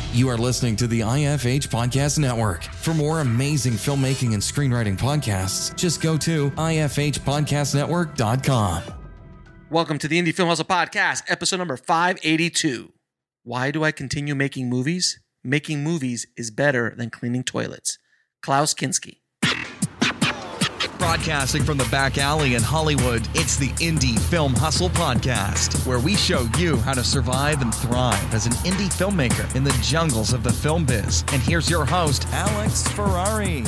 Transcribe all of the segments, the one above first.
You are listening to the IFH Podcast Network. For more amazing filmmaking and screenwriting podcasts, just go to ifhpodcastnetwork.com. Welcome to the Indie Film Hustle Podcast, episode number 582. Why do I continue making movies? Making movies is better than cleaning toilets. Klaus Kinski. Broadcasting from the back alley in Hollywood, it's the Indie Film Hustle Podcast, where we show you how to survive and thrive as an indie filmmaker in the jungles of the film biz. And here's your host, Alex Ferrari.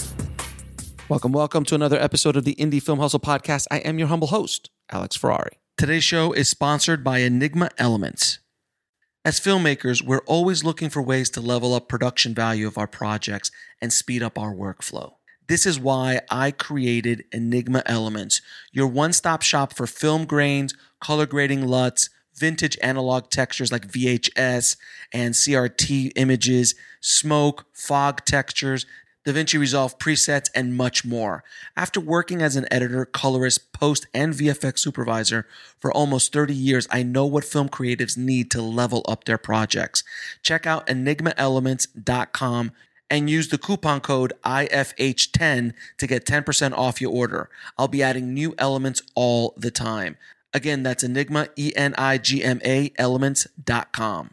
Welcome to another episode of the Indie Film Hustle Podcast. I am your humble host, Alex Ferrari. Today's show is sponsored by Enigma Elements. As filmmakers, we're always looking for ways to level up production value of our projects and speed up our workflow. This is why I created Enigma Elements, your one-stop shop for film grains, color grading LUTs, vintage analog textures like VHS and CRT images, smoke, fog textures, DaVinci Resolve presets, and much more. After working as an editor, colorist, post, and VFX supervisor for almost 30 years, I know what film creatives need to level up their projects. Check out enigmaelements.com and use the coupon code IFH10 to get 10% off your order. I'll be adding new elements all the time. Again, that's Enigma, ENIGMA, elements.com.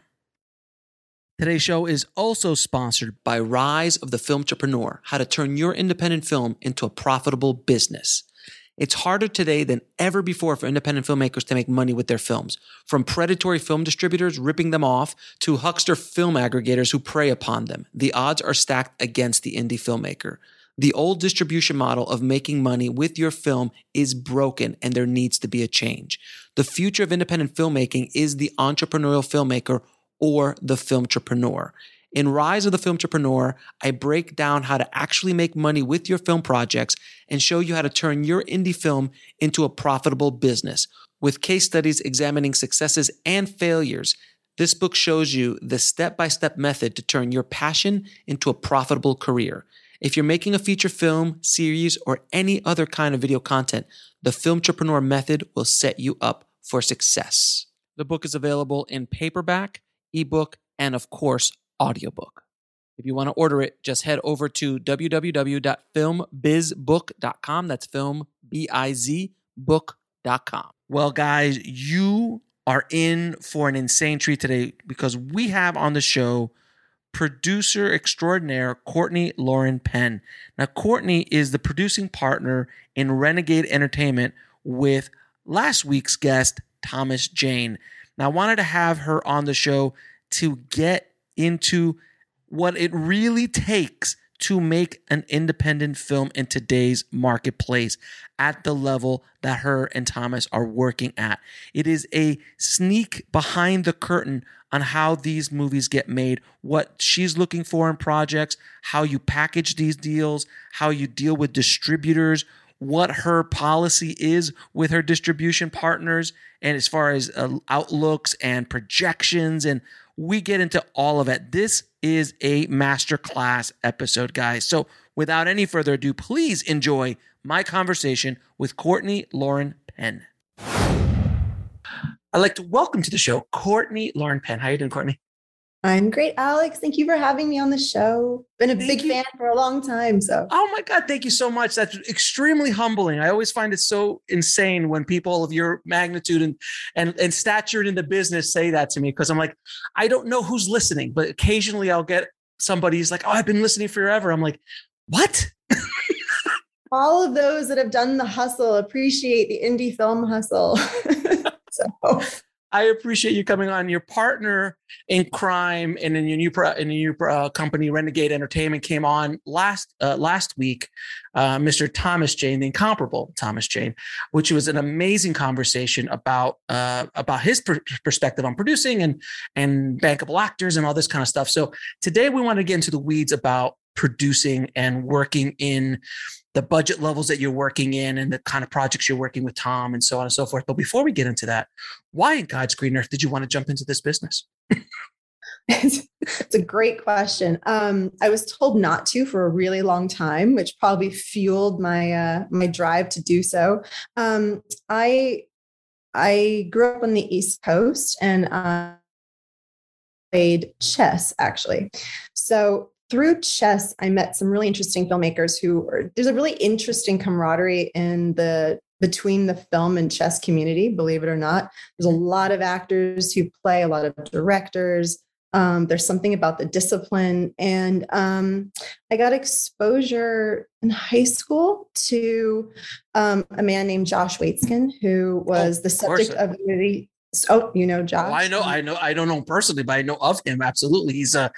Today's show is also sponsored by Rise of the Filmtrepreneur, how to turn your independent film into a profitable business. It's harder today than ever before for independent filmmakers to make money with their films. From predatory film distributors ripping them off to huckster film aggregators who prey upon them, the odds are stacked against the indie filmmaker. The old distribution model of making money with your film is broken, and there needs to be a change. The future of independent filmmaking is the entrepreneurial filmmaker or the filmtrepreneur. In Rise of the Filmtrepreneur, I break down how to actually make money with your film projects and show you how to turn your indie film into a profitable business. With case studies examining successes and failures, this book shows you the step-by-step method to turn your passion into a profitable career. If you're making a feature film, series, or any other kind of video content, the Filmtrepreneur method will set you up for success. The book is available in paperback, ebook, and of course, audiobook. If you want to order it, just head over to www.filmbizbook.com. That's filmbizbook.com. Well, guys, you are in for an insane treat today because we have on the show producer extraordinaire Courtney Lauren Penn. Now, Courtney is the producing partner in Renegade Entertainment with last week's guest, Thomas Jane. Now, I wanted to have her on the show to get into what it really takes to make an independent film in today's marketplace at the level that her and Thomas are working at. It is a sneak behind the curtain on how these movies get made, what she's looking for in projects, how you package these deals, how you deal with distributors, what her policy is with her distribution partners, and as far as outlooks and projections, and we get into all of it. This is a masterclass episode, guys. So without any further ado, please enjoy my conversation with Courtney Lauren Penn. I'd like to welcome to the show Courtney Lauren Penn. How are you doing, Courtney? I'm great, Alex. Thank you for having me on the show. Been a big fan for a long time. Oh my God, thank you so much. That's extremely humbling. I always find it so insane when people of your magnitude and stature in the business say that to me, because I'm like, I don't know who's listening, but occasionally I'll get somebody who's like, oh, I've been listening forever. I'm like, what? All of those that have done the hustle appreciate the indie film hustle. So I appreciate you coming on. Your partner in crime and in your new company, Renegade Entertainment, came on last week, Mr. Thomas Jane, the incomparable Thomas Jane, which was an amazing conversation about his perspective on producing and bankable actors and all this kind of stuff. So today we want to get into the weeds about producing and working in the budget levels that you're working in and the kind of projects you're working with Tom and so on and so forth. But before we get into that, why in God's green earth did you want to jump into this business? It's a great question. I was told not to for a really long time, which probably fueled my my drive to do so. I grew up on the East Coast, and played chess, actually. So through chess, I met some really interesting filmmakers there's a really interesting camaraderie between the film and chess community, believe it or not. There's a lot of actors who play, a lot of directors. There's something about the discipline. And I got exposure in high school to a man named Josh Waitzkin, who was the subject of the. Oh, you know Josh? Oh, I don't know him personally, but I know of him. Absolutely. He's a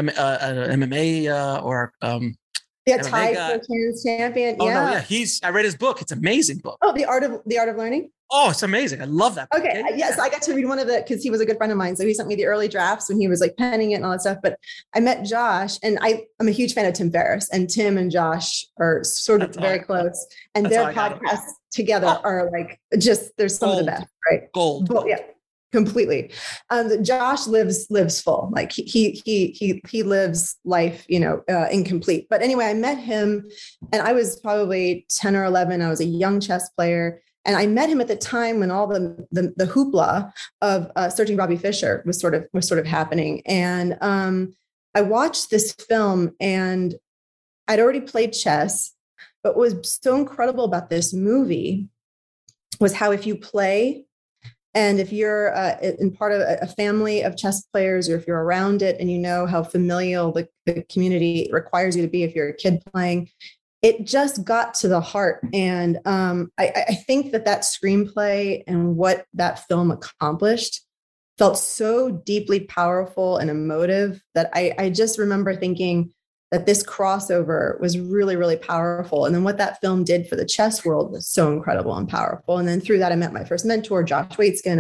MMA or Thai champion. Oh, no, yeah. I read his book. It's an amazing book. Oh, The Art of Learning. Oh, it's amazing. I love that book. Okay. Yes. I got to read one of because he was a good friend of mine. So he sent me the early drafts when he was like penning it and all that stuff. But I met Josh, and I'm a huge fan of Tim Ferriss, and Tim and Josh are sort of very close. And their podcasts together are like, there's some of the best, right? Gold. But yeah, completely. Josh lives full. Like he lives life, incomplete. But anyway, I met him, and I was probably 10 or 11. I was a young chess player. And I met him at the time when all the hoopla of Searching Bobby Fischer was sort of happening. And I watched this film, and I'd already played chess, but what was so incredible about this movie was how if you play, and if you're in part of a family of chess players, or if you're around it and you know how familial the community requires you to be if you're a kid playing, it just got to the heart. And I think that screenplay and what that film accomplished felt so deeply powerful and emotive that I just remember thinking that this crossover was really, really powerful. And then what that film did for the chess world was so incredible and powerful. And then through that, I met my first mentor, Josh Waitzkin,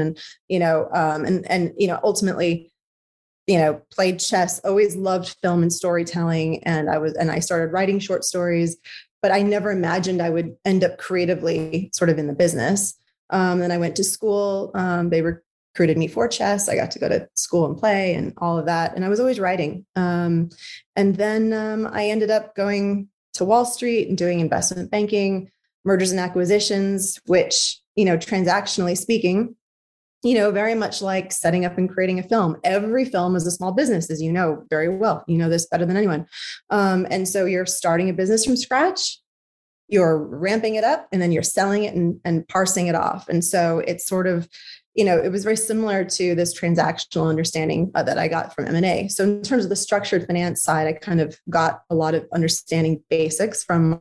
and ultimately, played chess, always loved film and storytelling. And I started writing short stories, but I never imagined I would end up creatively sort of in the business. Then I went to school. They recruited me for chess. I got to go to school and play and all of that. And I was always writing. And then I ended up going to Wall Street and doing investment banking, mergers and acquisitions, which, transactionally speaking, very much like setting up and creating a film. Every film is a small business, as you know very well. You know this better than anyone. And so you're starting a business from scratch, you're ramping it up, and then you're selling it and parsing it off. And so it's sort of, it was very similar to this transactional understanding that I got from M&A. So in terms of the structured finance side, I kind of got a lot of understanding basics from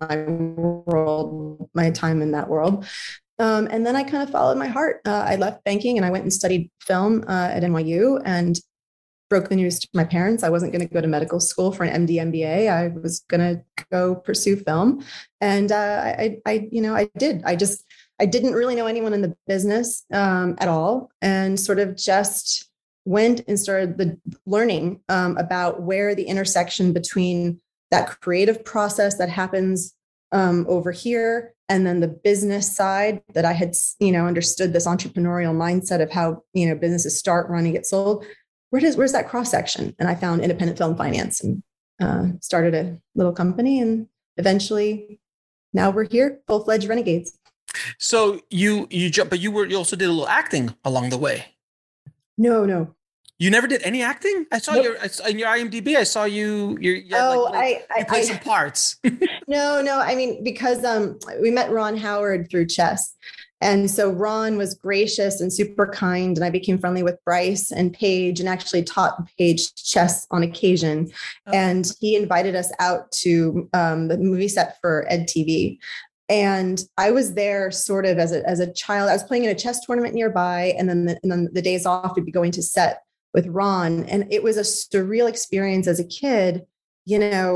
my time in that world. And then I kind of followed my heart. I left banking and I went and studied film at NYU and broke the news to my parents. I wasn't going to go to medical school for an MD MBA. I was going to go pursue film. And I did. I didn't really know anyone in the business at all, and sort of just went and started learning about where the intersection between that creative process that happens over here, and then the business side that I had, understood this entrepreneurial mindset of how, businesses start, run, and get sold. Where's that cross section? And I found independent film finance and started a little company, and eventually now we're here, full-fledged renegades. So you jumped, but you also did a little acting along the way. No. You never did any acting? I saw in your IMDb. I saw you. You played some parts. No. I mean, because we met Ron Howard through chess, and so Ron was gracious and super kind, and I became friendly with Bryce and Paige, and actually taught Paige chess on occasion. Oh. And he invited us out to the movie set for EdTV. And I was there sort of as a child. I was playing in a chess tournament nearby, and then the days off, we'd be going to set with Ron. And it was a surreal experience as a kid, we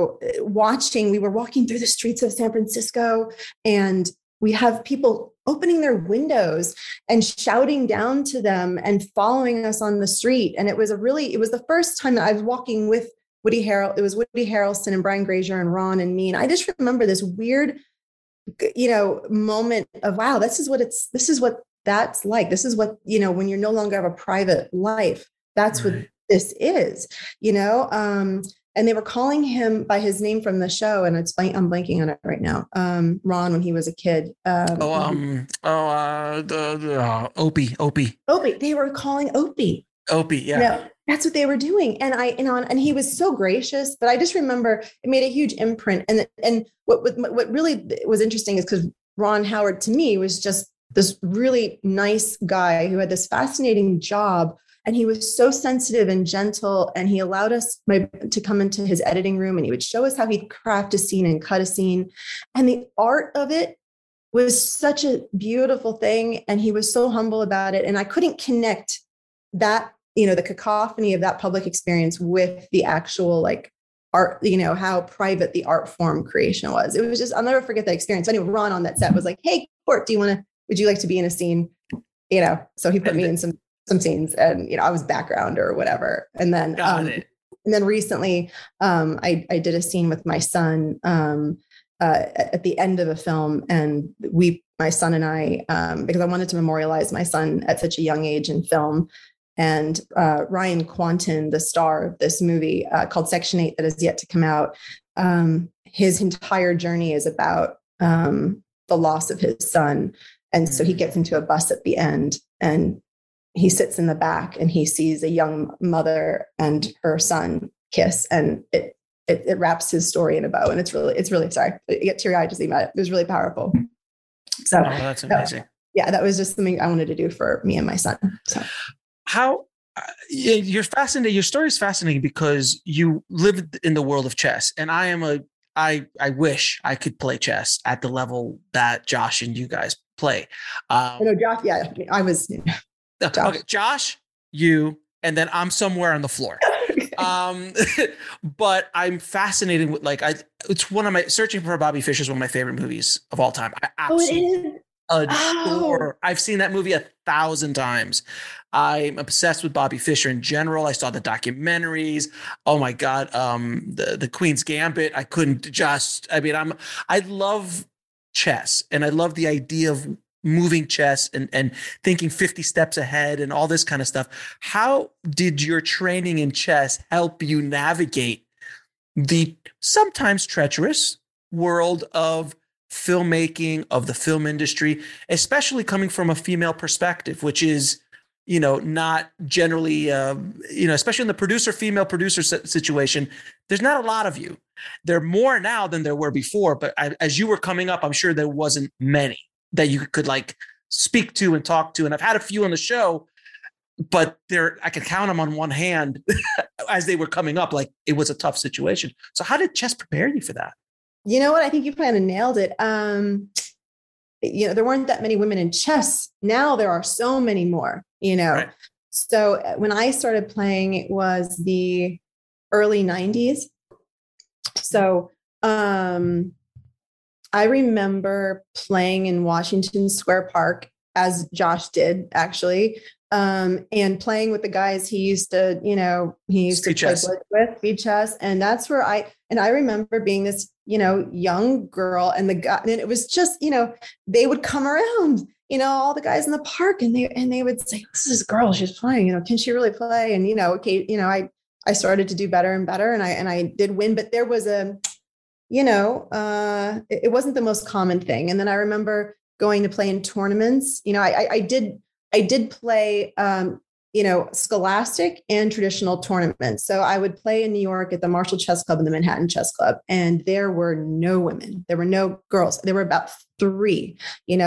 were walking through the streets of San Francisco, and we have people opening their windows and shouting down to them and following us on the street. And it was the first time that I was walking with Woody Harrelson. It was Woody Harrelson and Brian Grazer and Ron and me. And I just remember this weird, moment of, wow, this is what that's like. This is what, when you're no longer have a private life, that's right. What this is, and they were calling him by his name from the show. And I'm blanking on it right now. Ron, when he was a kid. Opie. They were calling Opie. Opie, yeah. That's what they were doing. And and he was so gracious, but I just remember it made a huge imprint. And what really was interesting is because Ron Howard to me was just this really nice guy who had this fascinating job. And he was so sensitive and gentle. And he allowed us to come into his editing room, and he would show us how he'd craft a scene and cut a scene. And the art of it was such a beautiful thing. And he was so humble about it. And I couldn't connect that, the cacophony of that public experience with the actual like art, how private the art form creation was. It was just, I'll never forget that experience. Anyway, Ron on that set was like, "Hey, Court, would you like to be in a scene?" So he put me in some scenes, and, I was background or whatever. And then, and then recently I did a scene with my son at the end of a film, and my son and I, because I wanted to memorialize my son at such a young age in film. And Ryan Quanten, the star of this movie called Section 8 that is yet to come out, his entire journey is about the loss of his son. And so he gets into a bus at the end, and he sits in the back, and he sees a young mother and her son kiss, and it wraps his story in a bow. And it's really, sorry, I get teary-eyed just thinking about it. It was really powerful. So that's amazing. That was just something I wanted to do for me and my son. So. How you're fascinating. Your story is fascinating because you lived in the world of chess, and I wish I could play chess at the level that Josh and you guys play. Josh. Yeah, I was. Josh. Okay, Josh, you, and then I'm somewhere on the floor. But I'm fascinated with it's one of my Searching for Bobby Fischer is one of my favorite movies of all time. I absolutely adore. I've seen that movie 1,000 times. I'm obsessed with Bobby Fischer in general. I saw the documentaries. Oh my God. The Queen's Gambit. I love chess, and I love the idea of moving chess and thinking 50 steps ahead and all this kind of stuff. How did your training in chess help you navigate the sometimes treacherous world of filmmaking, of the film industry, especially coming from a female perspective, which is, not generally, especially in the female producer situation, there's not a lot of you. There are more now than there were before, but as you were coming up, I'm sure there wasn't many that you could speak to and talk to. And I've had a few on the show, but I could count them on one hand as they were coming up. It was a tough situation. So how did chess prepare you for that? You know what? I think you kind of nailed it. There weren't that many women in chess. Now there are so many more, Right. So when I started playing, it was the early 90s. So I remember playing in Washington Square Park, as Josh did, actually, and playing with the guys he used to play with, speed chess. And that's where I remember being this, young girl, and it was just, they would come around, all the guys in the park, and they would say, "This is a girl, she's playing, can she really play?" And, I started to do better and better, and I did win, but there was it wasn't the most common thing. And then I remember going to play in tournaments. I did play, scholastic and traditional tournaments. So I would play in New York at the Marshall Chess Club and the Manhattan Chess Club, and there were no women. There were no girls. There were about 3,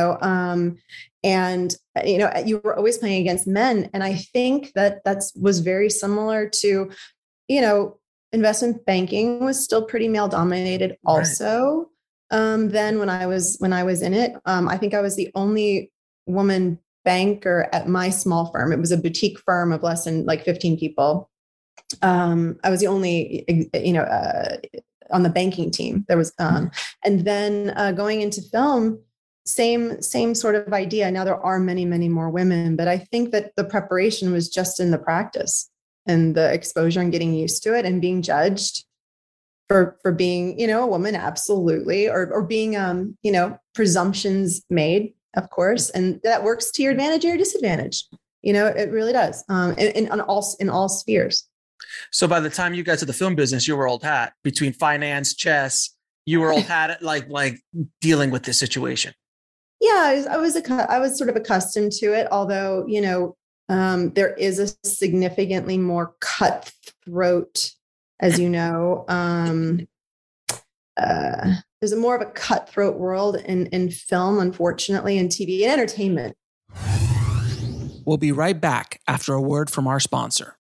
and, you were always playing against men. And I think that was very similar to, investment banking was still pretty male dominated also. Right. Then when I was in it, I think I was the only woman banker at my small firm. It was a boutique firm of less than 15 people. I was the only, on the banking team. There was, and then going into film, same sort of idea. Now there are many, many more women, but I think that the preparation was just in the practice and the exposure and getting used to it and being judged for being, a woman, absolutely, or being, presumptions made, of course, and that works to your advantage or your disadvantage. It really does, in all spheres. So by the time you got to the film business, you were old hat. Between finance, chess, you were old hat, like dealing with this situation. Yeah, I was sort of accustomed to it, although There is a significantly more cutthroat, as you know. There's a more of a cutthroat world in film, unfortunately, and TV and entertainment. We'll be right back after a word from our sponsor.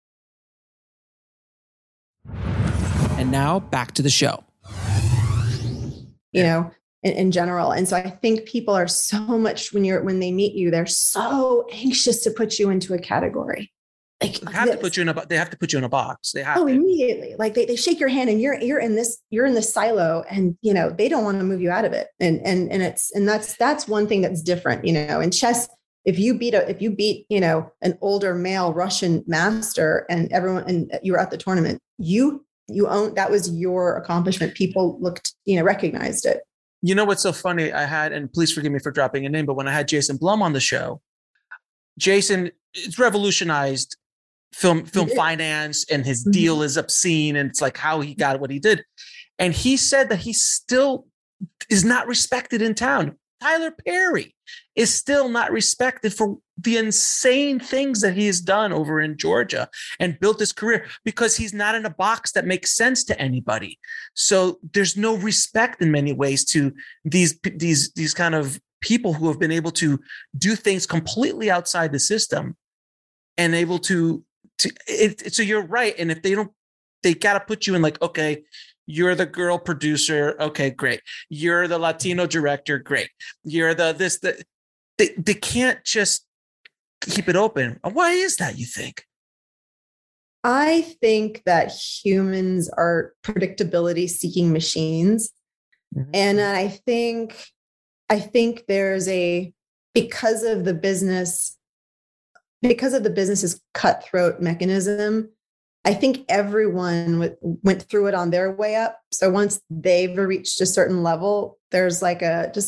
And now back to the show. You know, in general. And so I think people are so much when they meet you, they're so anxious to put you into a category. Like they have to put you in a box. They have to. Immediately. Like they shake your hand and you're in this silo, and you know, they don't want to move you out of it. And that's one thing that's different, you know, in chess. If you beat, you know, an older male Russian master and you were at the tournament, you own, that was your accomplishment. People looked, you know, recognized it. You know what's so funny? And please forgive me for dropping a name, but when I had Jason Blum on the show, Jason, it's revolutionized film finance, and his deal is obscene, and it's like how he got what he did. And he said that he still is not respected in town. Tyler Perry is still not respected for the insane things that he has done over in Georgia and built his career, because he's not in a box that makes sense to anybody. So there's no respect in many ways to these kind of people who have been able to do things completely outside the system and able to so you're right. And if they got to put you in like, okay, you're the girl producer. Okay, great. You're the Latino director. Great. You're they can't just keep it open. Why is that, you think? I think that humans are predictability seeking machines. Mm-hmm. And I think there's because of the business's cutthroat mechanism, I think everyone went through it on their way up. So once they've reached a certain level, there's like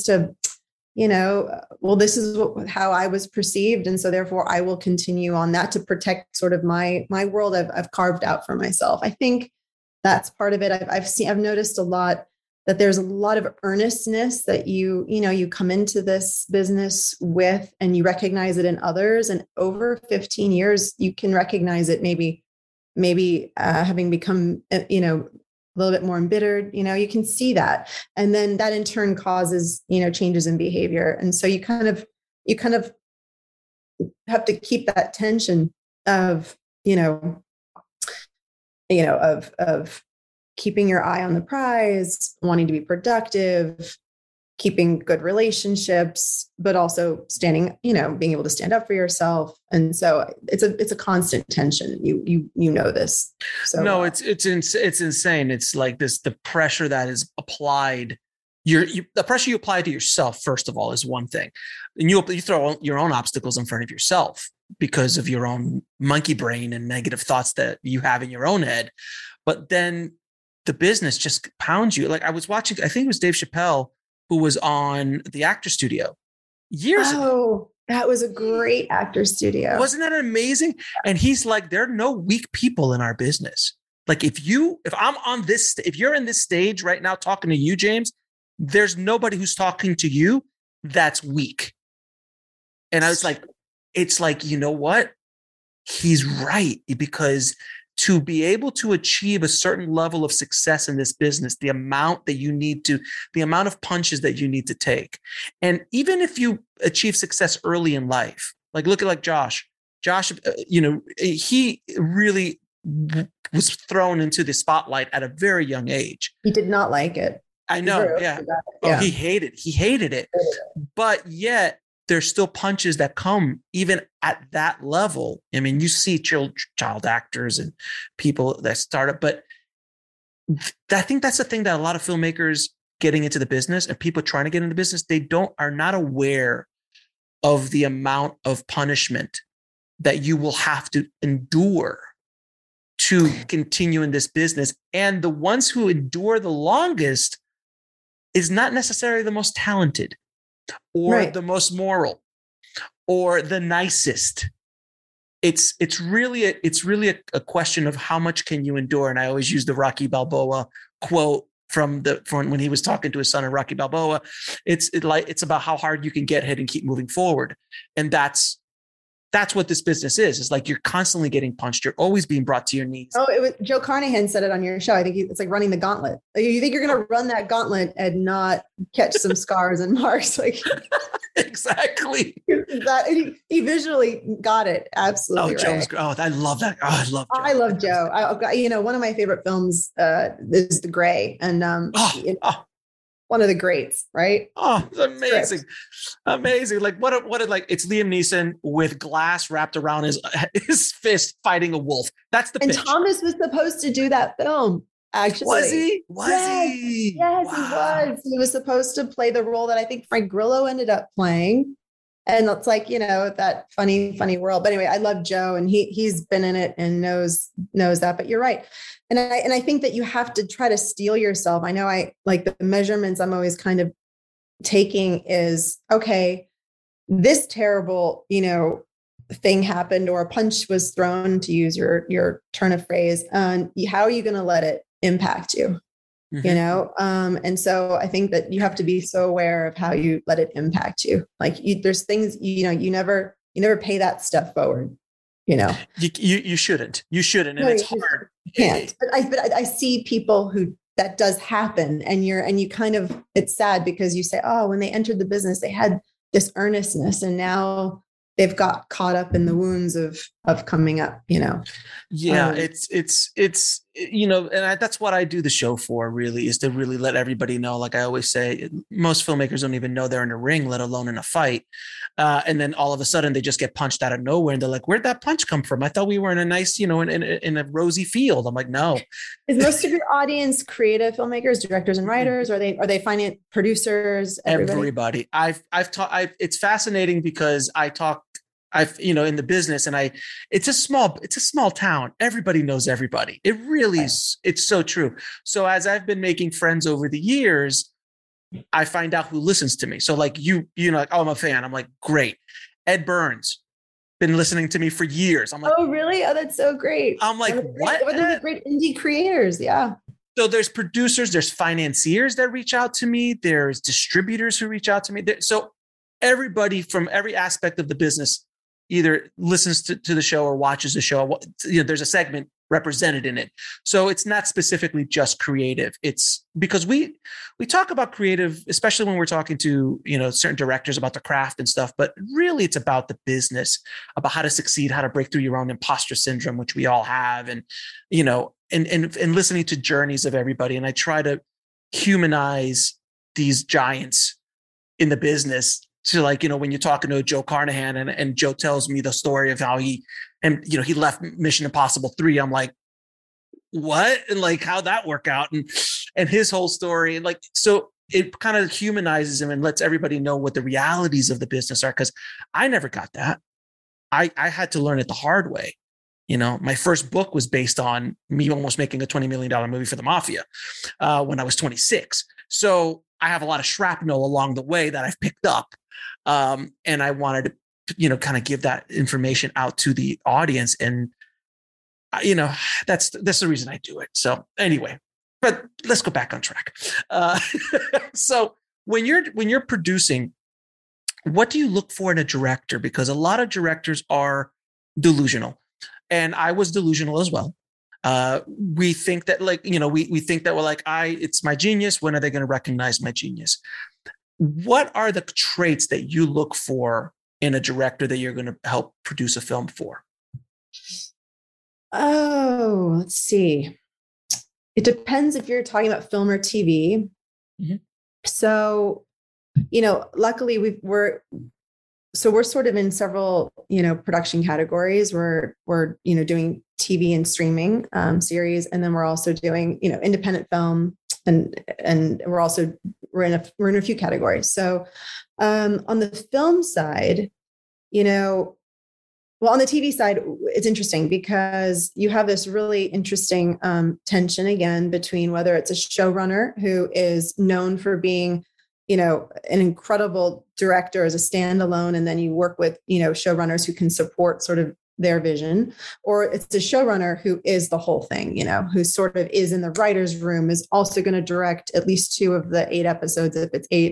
well, this is how I was perceived. And so therefore I will continue on that to protect sort of my world I've carved out for myself. I think that's part of it. I've noticed a lot that there's a lot of earnestness that you come into this business with, and you recognize it in others. And over 15 years, you can recognize it maybe having become, a little bit more embittered, you can see that. And then that in turn causes, changes in behavior. And so you kind of have to keep that tension of, of keeping your eye on the prize, wanting to be productive, keeping good relationships, but also standing, being able to stand up for yourself. And so it's a constant tension. You know this. So no, it's insane. It's like the pressure that is applied. The pressure you apply to yourself, first of all, is one thing. And you throw your own obstacles in front of yourself because of your own monkey brain and negative thoughts that you have in your own head. But then the business just pounds you. Like I was watching, I think it was Dave Chappelle, who was on the Actor Studio years ago. Oh, that was a great Actor Studio. Wasn't that amazing? And he's like, there are no weak people in our business. Like if I'm on this, if you're in this stage right now talking to you, James, there's nobody who's talking to you that's weak. And I was like, it's like, you know what? He's right, because to be able to achieve a certain level of success in this business, the amount of punches that you need to take. And even if you achieve success early in life, like look at Josh, he really was thrown into the spotlight at a very young age. He did not like it. I know. Yeah. Oh, he hated it. But yet there's still punches that come even at that level. I mean, you see child actors and people that start up, but I think that's the thing that a lot of filmmakers getting into the business and people trying to get into business, are not aware of the amount of punishment that you will have to endure to continue in this business. And the ones who endure the longest is not necessarily the most talented or the most moral or the nicest. It's really a question of how much can you endure. And I always use the Rocky Balboa quote from when he was talking to his son in Rocky Balboa. It's about how hard you can get hit and keep moving forward. And that's that's what this business is. It's like you're constantly getting punched. You're always being brought to your knees. Oh, it was Joe Carnahan said it on your show. I think it's like running the gauntlet. Like, you think you're going to run that gauntlet and not catch some scars and marks? Like exactly. That he visually got it absolutely. Oh, Joe's great. Oh, I love that. Oh, I love Joe. I love Joe. I've got, one of my favorite films is The Gray, and one of the greats, right? Oh, it's amazing. Amazing. Like what like it's Liam Neeson with glass wrapped around his fist fighting a wolf. That's the pitch. And Thomas was supposed to do that film. Actually, was he? Yes, wow. He was. He was supposed to play the role that I think Frank Grillo ended up playing. And it's like, that funny world. But anyway, I love Joe, and he's been in it and knows that. But you're right. And I think that you have to try to steel yourself. I know I like the measurements I'm always kind of taking is, okay, this terrible, thing happened, or a punch was thrown, to use your turn of phrase. How are you going to let it impact you? Mm-hmm. And so I think that you have to be so aware of how you let it impact you. Like there's things, you never pay that stuff forward, you shouldn't, and no, it's hard. You can't. But I see people who that does happen, and you kind of, it's sad because you say, oh, when they entered the business, they had this earnestness, and now they've got caught up in the wounds of coming up, Yeah, it's and that's what I do the show for, really, is to really let everybody know. Like I always say, most filmmakers don't even know they're in a ring, let alone in a fight. And then all of a sudden they just get punched out of nowhere, and they're like, where'd that punch come from? I thought we were in a nice, in a rosy field. I'm like, no. Is most of your audience creative filmmakers, directors and writers? Or are they finance producers? Everybody. It's fascinating because in the business, and it's a small town. Everybody knows everybody. It really is. It's so true. So as I've been making friends over the years, I find out who listens to me. So like like, oh, I'm a fan. I'm like, great. Ed Burns, been listening to me for years. I'm like, oh, really? Oh, that's so great. I'm like, what? They're great indie creators. Yeah. So there's producers, there's financiers that reach out to me. There's distributors who reach out to me. So everybody from every aspect of the business either listens to the show or watches the show. There's a segment represented in it. So it's not specifically just creative. It's because we talk about creative, especially when we're talking to, certain directors about the craft and stuff, but really it's about the business, about how to succeed, how to break through your own imposter syndrome, which we all have. And, and listening to journeys of everybody. And I try to humanize these giants in the business. To like, when you're talking to Joe Carnahan and Joe tells me the story of how he left Mission Impossible 3. I'm like, what? And like, how'd that work out? And his whole story. And like, so it kind of humanizes him and lets everybody know what the realities of the business are. Cause I never got that. I had to learn it the hard way. My first book was based on me almost making a $20 million movie for the Mafia when I was 26. So I have a lot of shrapnel along the way that I've picked up. And I wanted to, kind of give that information out to the audience. And, that's the reason I do it. So anyway, but let's go back on track. So when you're producing, what do you look for in a director? Because a lot of directors are delusional, and I was delusional as well. We think that we think that we're like, it's my genius. When are they going to recognize my genius? What are the traits that you look for in a director that you're going to help produce a film for? Oh, let's see. It depends if you're talking about film or TV. Mm-hmm. So, luckily we're sort of in several, production categories. We're doing TV and streaming series, and then we're also doing, independent film, and we're in a few categories. So on the film side, on the TV side, it's interesting because you have this really interesting tension again between whether it's a showrunner who is known for being, an incredible director as a standalone, and then you work with, showrunners who can support sort of their vision, or it's a showrunner who is the whole thing, who sort of is in the writer's room, is also going to direct at least 2 of the 8 episodes, if it's 8,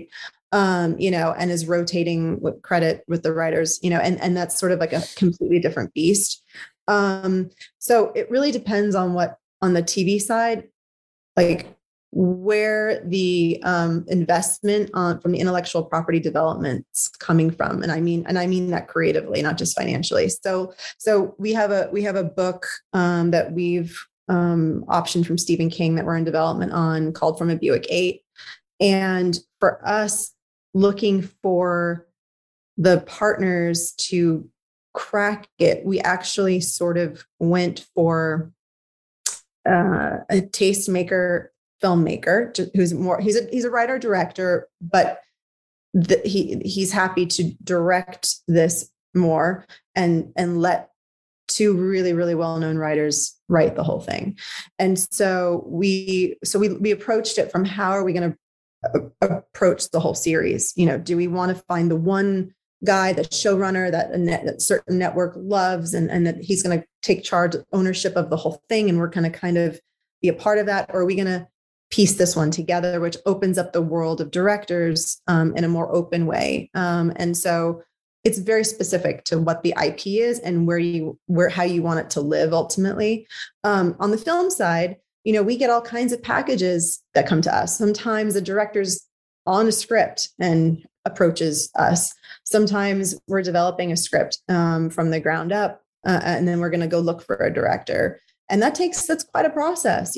and is rotating with credit with the writers, and that's sort of like a completely different beast. So it really depends on the TV side, like where the investment from the intellectual property development's coming from, and I mean that creatively, not just financially. So we have a book that we've optioned from Stephen King that we're in development on, called From a Buick 8, and for us, looking for the partners to crack it, we actually sort of went for a tastemaker filmmaker he's a writer director, but he's happy to direct this more and let two really, really well-known writers write the whole thing. And so we approached it from, how are we going to approach the whole series? Do we want to find the one guy, the showrunner that certain network loves, and that he's going to take charge, ownership of the whole thing, and we're going to kind of be a part of that? Or are we going to piece this one together, which opens up the world of directors in a more open way? And so it's very specific to what the IP is and how you want it to live ultimately. On the film side, we get all kinds of packages that come to us. Sometimes the director's on a script and approaches us. Sometimes we're developing a script from the ground up, and then we're going to go look for a director. And that's quite a process.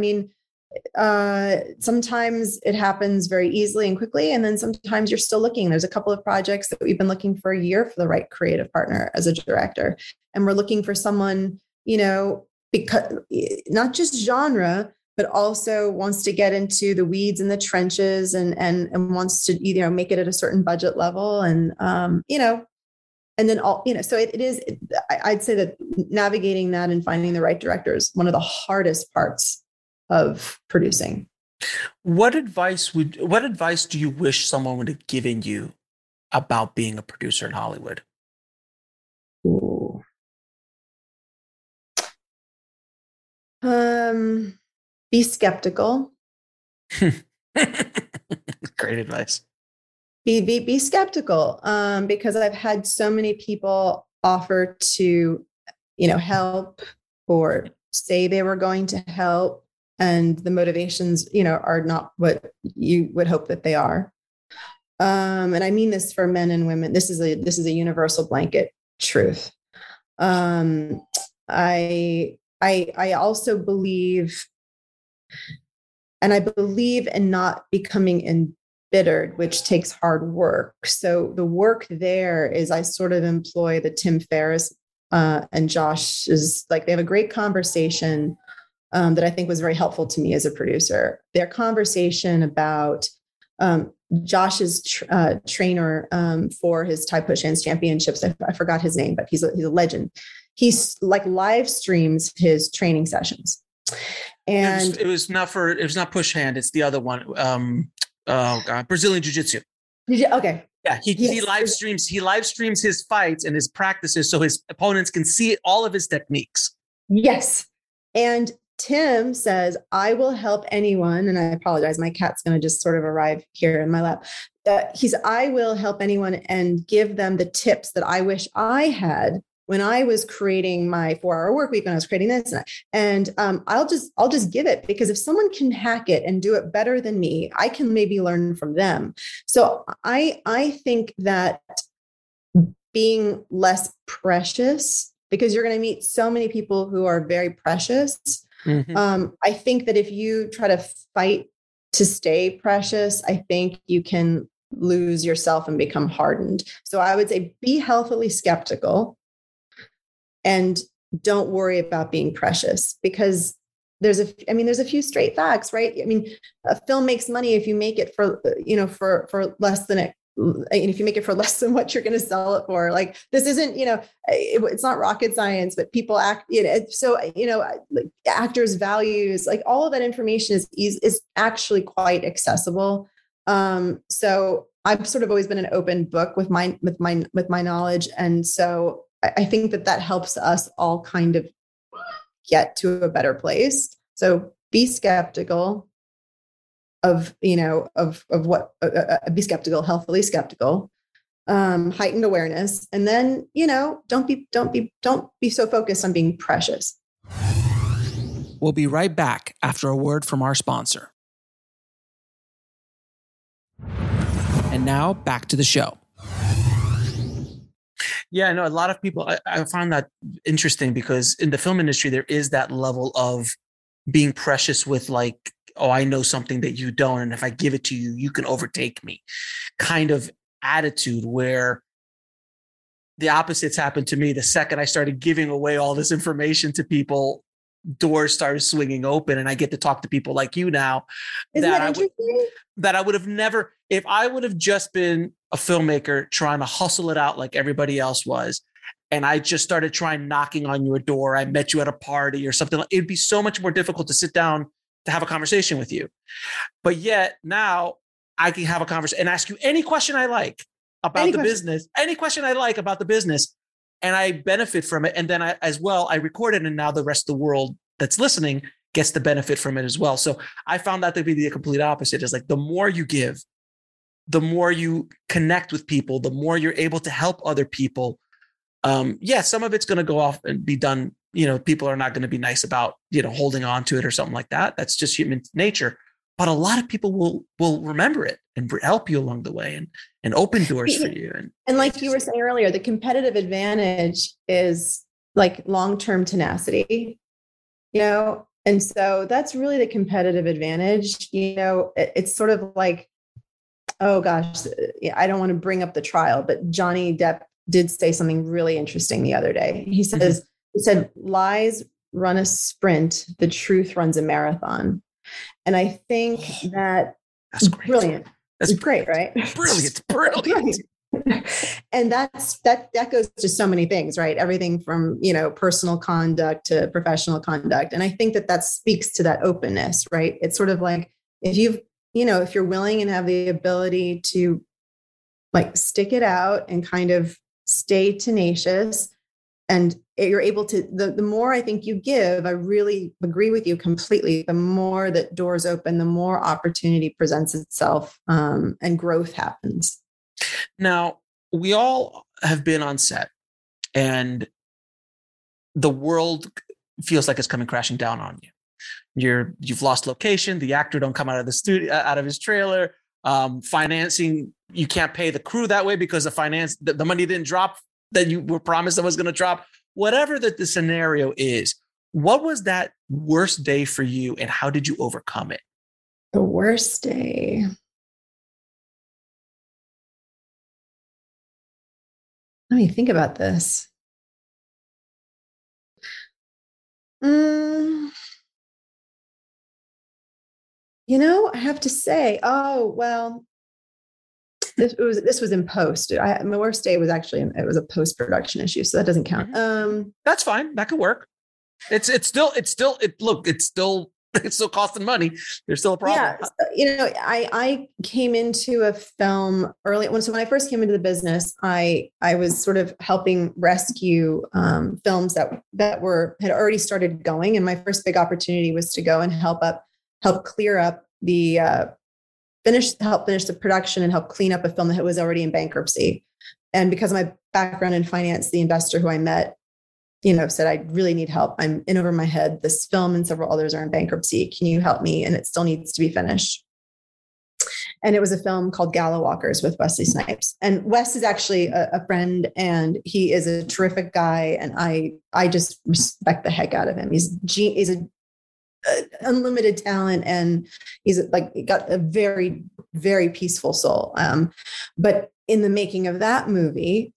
Sometimes it happens very easily and quickly, and then sometimes you're still looking. There's a couple of projects that we've been looking for a year for the right creative partner as a director, and we're looking for someone, because not just genre, but also wants to get into the weeds and the trenches, and wants to make it at a certain budget level, and and then so it is. I'd say that navigating that and finding the right director is one of the hardest parts of producing. What advice do you wish someone would have given you about being a producer in Hollywood? Ooh. Be skeptical. Great advice. Be skeptical, because I've had so many people offer to, help or say they were going to help, and the motivations, are not what you would hope that they are. And I mean this for men and women. This is a universal blanket truth. I also believe, and I believe in not becoming embittered, which takes hard work. So the work there is, I sort of employ the Tim Ferriss and Josh is like, they have a great conversation that I think was very helpful to me as a producer. Their conversation about Josh's trainer for his Thai push hands championships. I forgot his name, but he's a legend. He's like live streams his training sessions. And it was not push hand. It's the other one. Oh God, Brazilian Jiu-Jitsu. Okay. Yeah, he live streams his fights and his practices so his opponents can see all of his techniques. Yes. And Tim says, I will help anyone. And I apologize, my cat's going to just sort of arrive here in my lap. I will help anyone and give them the tips that I wish I had when I was creating my 4-hour work week, when I was creating this. And I'll just give it, because if someone can hack it and do it better than me, I can maybe learn from them. So I think that being less precious, because you're going to meet so many people who are very precious. Mm-hmm. I think that if you try to fight to stay precious, I think you can lose yourself and become hardened. So I would say be healthily skeptical and don't worry about being precious, because there's a few straight facts, right? I mean, a film makes money if you make it for less than it. If you make it for less than what you're going to sell it for. Like, this isn't, it's not rocket science, but people act, so, like actors' values, like all of that information is actually quite accessible. So I've sort of always been an open book with my knowledge. And so I think that helps us all kind of get to a better place. So be skeptical, what be skeptical, healthily skeptical, heightened awareness, and then don't be so focused on being precious. We'll be right back after a word from our sponsor. And now back to the show. Yeah, I know a lot of people, I find that interesting because in the film industry, there is that level of being precious with like, oh, I know something that you don't. And if I give it to you, you can overtake me kind of attitude, where the opposites happened to me. The second I started giving away all this information to people, doors started swinging open, and I get to talk to people like you now. Isn't that interesting? That I would have never, if I would have just been a filmmaker trying to hustle it out like everybody else was, and I just started trying knocking on your door, I met you at a party or something, it'd be so much more difficult to sit down to have a conversation with you. But yet now I can have a conversation and ask you any question I like about the business, any question I like about the business, and I benefit from it. And then I record it, and now the rest of the world that's listening gets the benefit from it as well. So I found that to be the complete opposite. Is like the more you give, the more you connect with people, the more you're able to help other people. Some of it's going to go off and be done. People are not going to be nice about, holding on to it or something like that. That's just human nature. But a lot of people will remember it and help you along the way and open doors for you. And like you were saying earlier, the competitive advantage is like long-term tenacity, and so that's really the competitive advantage. It's sort of like, oh gosh, I don't want to bring up the trial, but Johnny Depp did say something really interesting the other day. He said, lies run a sprint, the truth runs a marathon. And I think that's great. Brilliant. That's great, right? Brilliant. And that goes to so many things, right? Everything from, personal conduct to professional conduct. And I think that speaks to that openness, right? It's sort of like if you're willing and have the ability to like stick it out and kind of stay tenacious, and you're able to, the more I think you give, I really agree with you completely. The more that doors open, the more opportunity presents itself, and growth happens. Now, we all have been on set, and the world feels like it's coming crashing down on you. You've lost location. The actor don't come out of the studio, out of his trailer. Financing, you can't pay the crew that way because the money didn't drop that you were promised that was going to drop. Whatever the scenario is, what was that worst day for you, and how did you overcome it? The worst day. Let me think about this. I have to say, this was in post. My worst day was actually, it was a post-production issue, so that doesn't count. That's fine. That could work. It's still costing money. There's still a problem. Yeah. I came into a film early. So when I first came into the business, I was sort of helping rescue films that had already started going. And my first big opportunity was to go and help clear up help finish the production and help clean up a film that was already in bankruptcy. And because of my background in finance, the investor who I met, said, I really need help. I'm in over my head. This film and several others are in bankruptcy. Can you help me? And it still needs to be finished. And it was a film called Gala Walkers with Wesley Snipes. And Wes is actually a friend, and he is a terrific guy. And I just respect the heck out of him. He's a unlimited talent, and he's got a very, very peaceful soul. But in the making of that movie,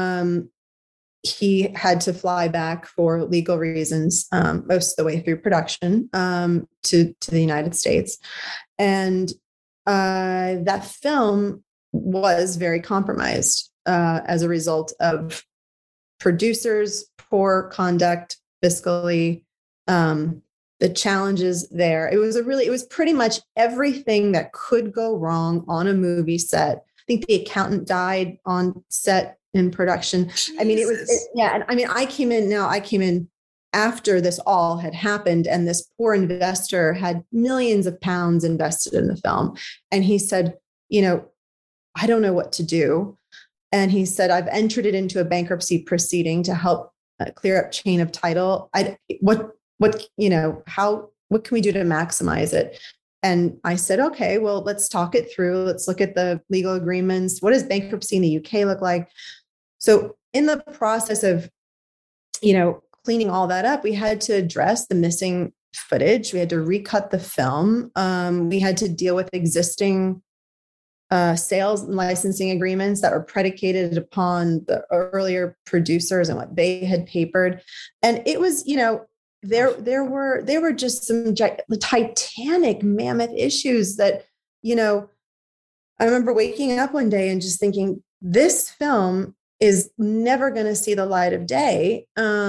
he had to fly back for legal reasons most of the way through production to the United States. And that film was very compromised as a result of producers' poor conduct fiscally, the challenges there. It was pretty much everything that could go wrong on a movie set. I think the accountant died on set in production. Jesus. I mean, And I came in after this all had happened and this poor investor had millions of pounds invested in the film. And he said, I don't know what to do. And he said, I've entered it into a bankruptcy proceeding to help clear up chain of title. What can we do to maximize it? And I said, okay, well, let's talk it through. Let's look at the legal agreements. What does bankruptcy in the UK look like? So in the process of, cleaning all that up, we had to address the missing footage. We had to recut the film. We had to deal with existing sales and licensing agreements that were predicated upon the earlier producers and what they had papered. And it was, there were just some titanic mammoth issues that, I remember waking up one day and just thinking, this film is never going to see the light of day.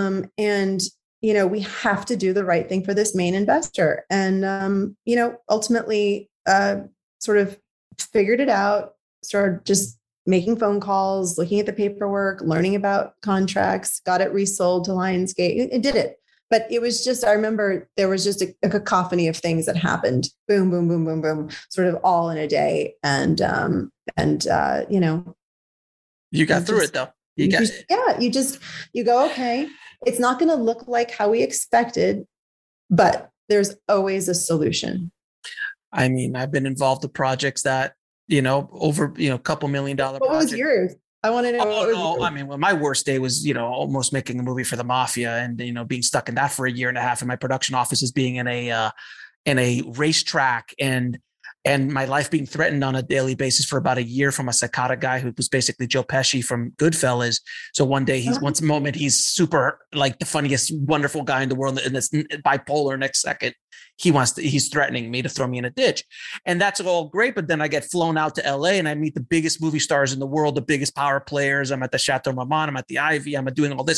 We have to do the right thing for this main investor. And, ultimately sort of figured it out, started just making phone calls, looking at the paperwork, learning about contracts, got it resold to Lionsgate. It did it. But it was just, I remember there was just a cacophony of things that happened. Boom, boom, boom, boom, boom, sort of all in a day. And you got through it though. You go, okay, it's not going to look like how we expected, but there's always a solution. I mean, I've been involved in projects that, over, $2 million What was yours? I want to know. I mean, well, my worst day was, almost making a movie for the mafia and, being stuck in that for a year and a half, and my production offices being in a racetrack and my life being threatened on a daily basis for about a year from a psychotic guy who was basically Joe Pesci from Goodfellas. So one day he's super like the funniest, wonderful guy in the world, and it's bipolar. Next second, he's threatening me to throw me in a ditch. And that's all great. But then I get flown out to LA and I meet the biggest movie stars in the world, the biggest power players. I'm at the Chateau Marmont, I'm at the Ivy, I'm doing all this.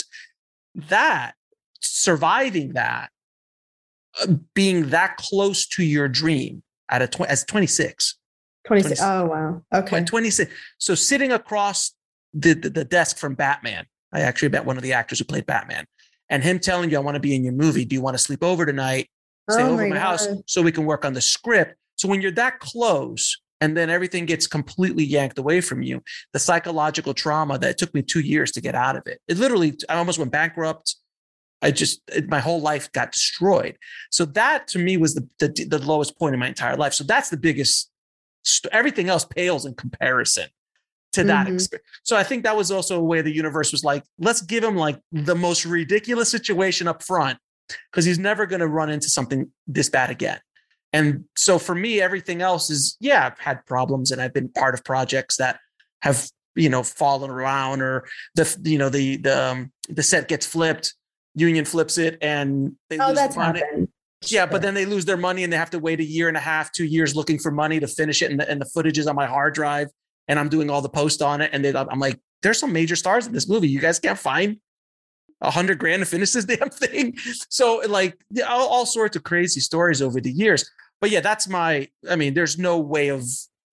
Surviving that, being that close to your dream as 26. 26. Oh, wow. Okay. 26. So sitting across the desk from Batman, I actually met one of the actors who played Batman, and him telling you, I want to be in your movie. Do you want to sleep over tonight? Stay over at my house so we can work on the script. So when you're that close and then everything gets completely yanked away from you, the psychological trauma that it took me 2 years to get out of it. It literally, I almost went bankrupt. My whole life got destroyed. So that to me was the lowest point in my entire life. So that's the biggest, everything else pales in comparison to that experience. So I think that was also a way the universe was like, let's give him like the most ridiculous situation up front, because he's never going to run into something this bad again. And so for me, everything else is, I've had problems and I've been part of projects that have, fallen around, or the set gets flipped. Union flips it and they lose that's money. Happened. Yeah, but then they lose their money and they have to wait a year and a half, 2 years looking for money to finish it. And the footage is on my hard drive and I'm doing all the post on it. And I'm like, there's some major stars in this movie. You guys can't find $100,000 to finish this damn thing. So like all sorts of crazy stories over the years. But yeah, there's no way of,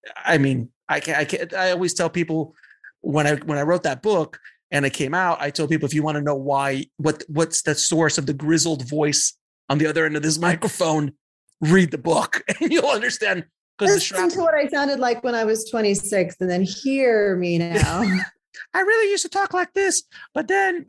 I always tell people when I wrote that book, and it came out, I told people, if you want to know what's the source of the grizzled voice on the other end of this microphone, read the book and you'll understand. Listen to what I sounded like when I was 26 and then hear me now. I really used to talk like this, but then.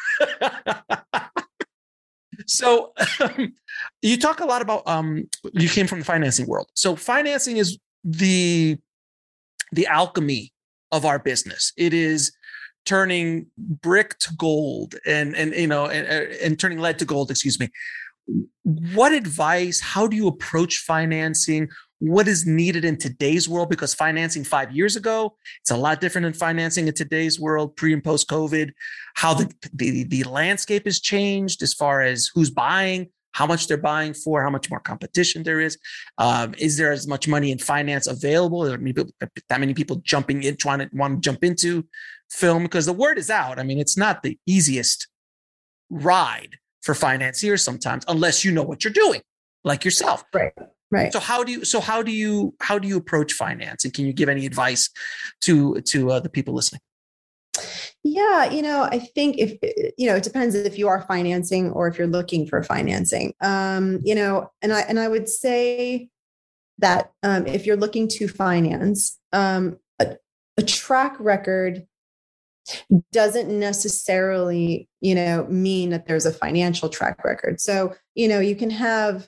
So you talk a lot about, you came from the financing world. So financing is the alchemy of our business. It is turning brick to gold and turning lead to gold, excuse me. What advice, how do you approach financing? What is needed in today's world? Because financing 5 years ago, it's a lot different than financing in today's world, pre and post COVID, how the landscape has changed as far as who's buying, how much they're buying for, how much more competition there is. Is there as much money in finance available? Are there that many people jumping in, want to jump into film? Because the word is out. I mean, it's not the easiest ride for financiers sometimes, unless you know what you're doing, like yourself. Right. So how do you approach finance? And can you give any advice to the people listening? Yeah, I think if it depends if you are financing or if you're looking for financing. And I would say that if you're looking to finance, a track record doesn't necessarily, mean that there's a financial track record. So, you can have,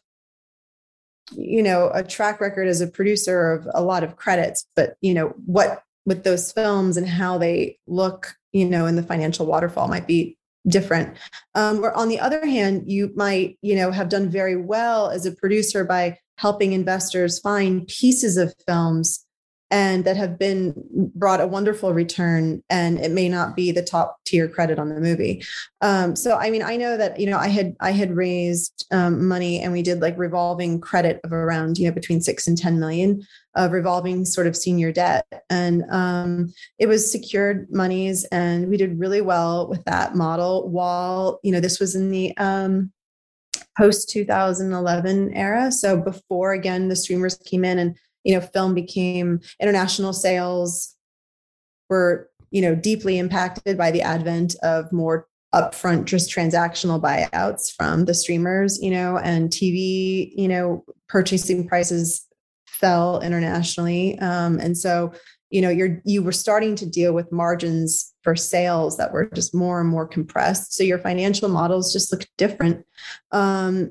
a track record as a producer of a lot of credits, but, what with those films and how they look, in the financial waterfall might be different. Or on the other hand, you might, have done very well as a producer by helping investors find pieces of films and that have brought a wonderful return, and it may not be the top tier credit on the movie. So, I mean, I know that, I had raised money, and we did like revolving credit of around, between 6 and 10 million of revolving sort of senior debt. And it was secured monies, and we did really well with that model while, this was in the post 2011 era. So before, again, the streamers came in, and film became international sales were, deeply impacted by the advent of more upfront, just transactional buyouts from the streamers, and TV, purchasing prices fell internationally. And so, you were starting to deal with margins for sales that were just more and more compressed. So your financial models just look different. And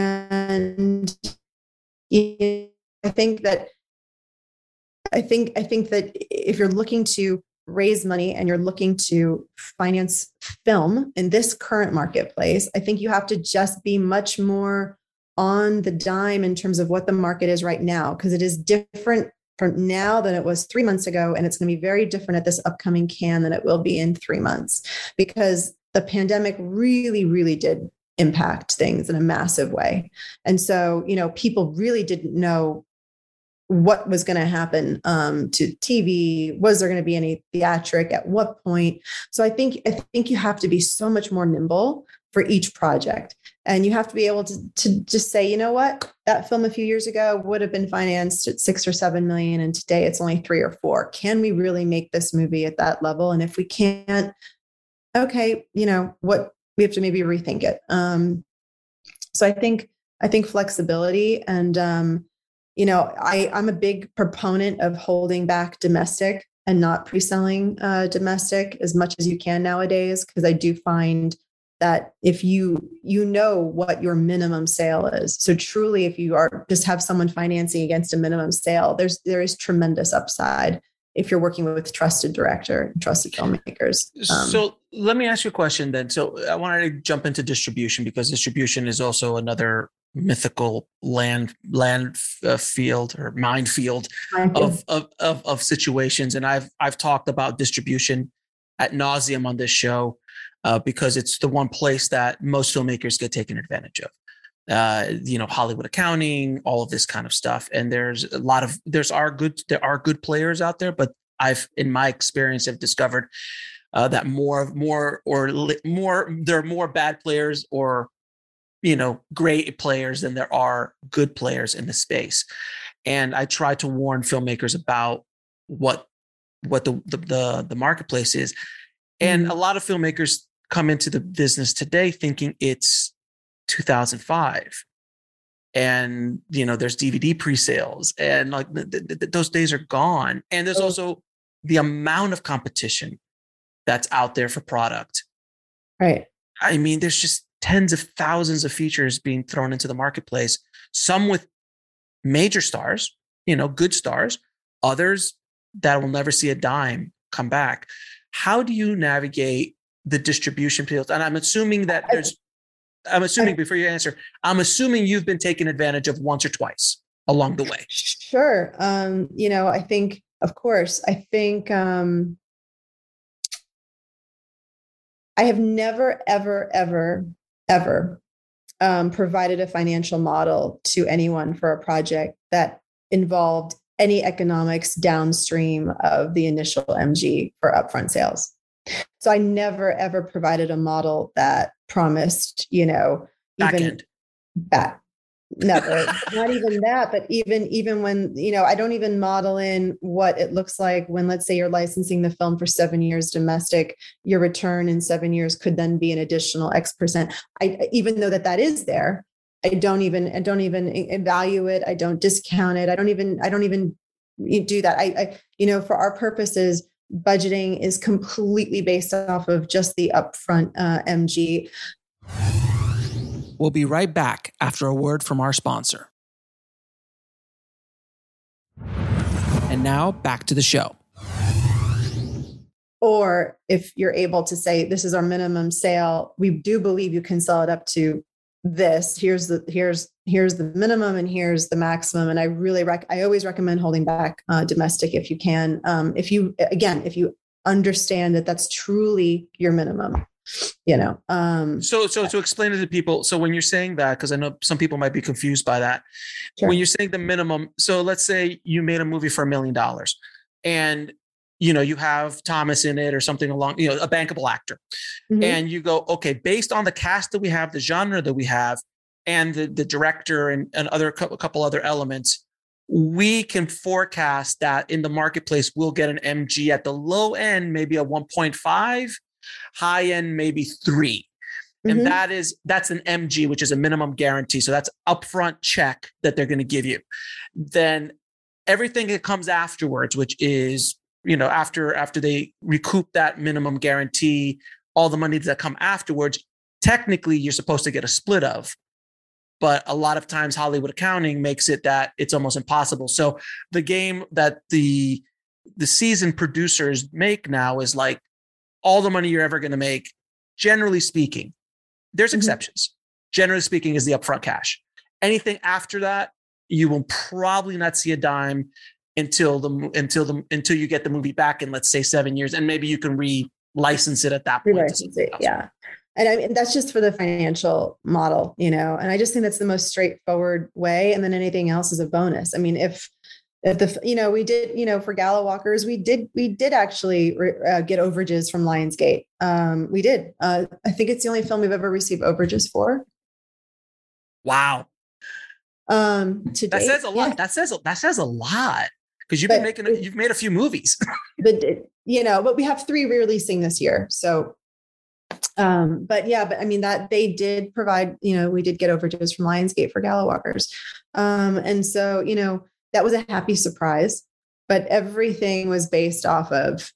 I think that if you're looking to raise money and you're looking to finance film in this current marketplace, I think you have to just be much more on the dime in terms of what the market is right now, because it is different from now than it was 3 months ago. And it's going to be very different at this upcoming Cannes than it will be in 3 months, because the pandemic really, really did impact things in a massive way. And so, people really didn't know what was going to happen to TV. Was there going to be any theatric at what point? So I think you have to be so much more nimble for each project. And you have to be able to just say, you know what, that film a few years ago would have been financed at 6 or 7 million, and today it's only 3 or 4. Can we really make this movie at that level? And if we can't, okay, what we have to maybe rethink it. So I think flexibility and, I'm a big proponent of holding back domestic and not pre-selling domestic as much as you can nowadays, because I do find that if you know what your minimum sale is. So truly, if you are just have someone financing against a minimum sale, there is tremendous upside if you're working with trusted director, trusted filmmakers. So let me ask you a question then. So I wanted to jump into distribution, because distribution is also another mythical field or minefield of situations. And I've talked about distribution ad nauseum on this show because it's the one place that most filmmakers get taken advantage of. Hollywood accounting, all of this kind of stuff. And there are good players out there, but in my experience, have discovered that there are more bad players or, great players than there are good players in the space. And I try to warn filmmakers about what the marketplace is. And a lot of filmmakers come into the business today thinking it's 2005 and there's DVD pre-sales and like those days are gone. And there's also the amount of competition that's out there for product. Right. I mean, there's just tens of thousands of features being thrown into the marketplace, some with major stars, good stars, others that will never see a dime come back. How do you navigate the distribution field? And I'm assuming that before you answer, I'm assuming you've been taken advantage of once or twice along the way. Sure. I think, of course, I have never, ever, ever, ever provided a financial model to anyone for a project that involved any economics downstream of the initial MG for upfront sales. So I never, ever provided a model that promised, Never, not even that, but even when, I don't even model in what it looks like when, let's say you're licensing the film for 7 years domestic, your return in 7 years could then be an additional X%. Even though that is there, I don't even evaluate it. I don't discount it. I don't even do that. For our purposes, budgeting is completely based off of just the upfront MG. We'll be right back after a word from our sponsor. And now back to the show. Or if you're able to say, this is our minimum sale, we do believe you can sell it up to this. Here's the minimum and here's the maximum. And I always recommend holding back domestic if you can. If you understand that that's truly your minimum. So to explain it to people, so when you're saying that, because I know some people might be confused by that, sure. When you're saying the minimum, so let's say you made a movie for $1 million and you have Thomas in it or something along, a bankable actor. Mm-hmm. And you go, okay, based on the cast that we have, the genre that we have, and the director and a couple other elements, we can forecast that in the marketplace, we'll get an MG at the low end, maybe a 1.5, high end, maybe 3. And mm-hmm. that's an MG, which is a minimum guarantee. So that's upfront check that they're going to give you. Then everything that comes afterwards, which is, after they recoup that minimum guarantee, all the money that come afterwards, technically you're supposed to get a split of. But a lot of times Hollywood accounting makes it that it's almost impossible. So the game that the seasoned producers make now is like all the money you're ever going to make, generally speaking. There's mm-hmm. exceptions. Generally speaking is the upfront cash. Anything after that, you will probably not see a dime until you get the movie back in, let's say, 7 years, and maybe you can license it at that point. Yeah. And I mean, that's just for the financial model, and I just think that's the most straightforward way. And then anything else is a bonus. I mean, if we did, for Gala Walkers, we did actually get overages from Lionsgate. We did. I think it's the only film we've ever received overages for. Wow. That says a lot. Yeah. That says a lot because you've made a few movies. But we have 3 releasing this year. So, but I mean that they did provide, we did get overages from Lionsgate for Gala Walkers. And so, that was a happy surprise, but everything was based off of,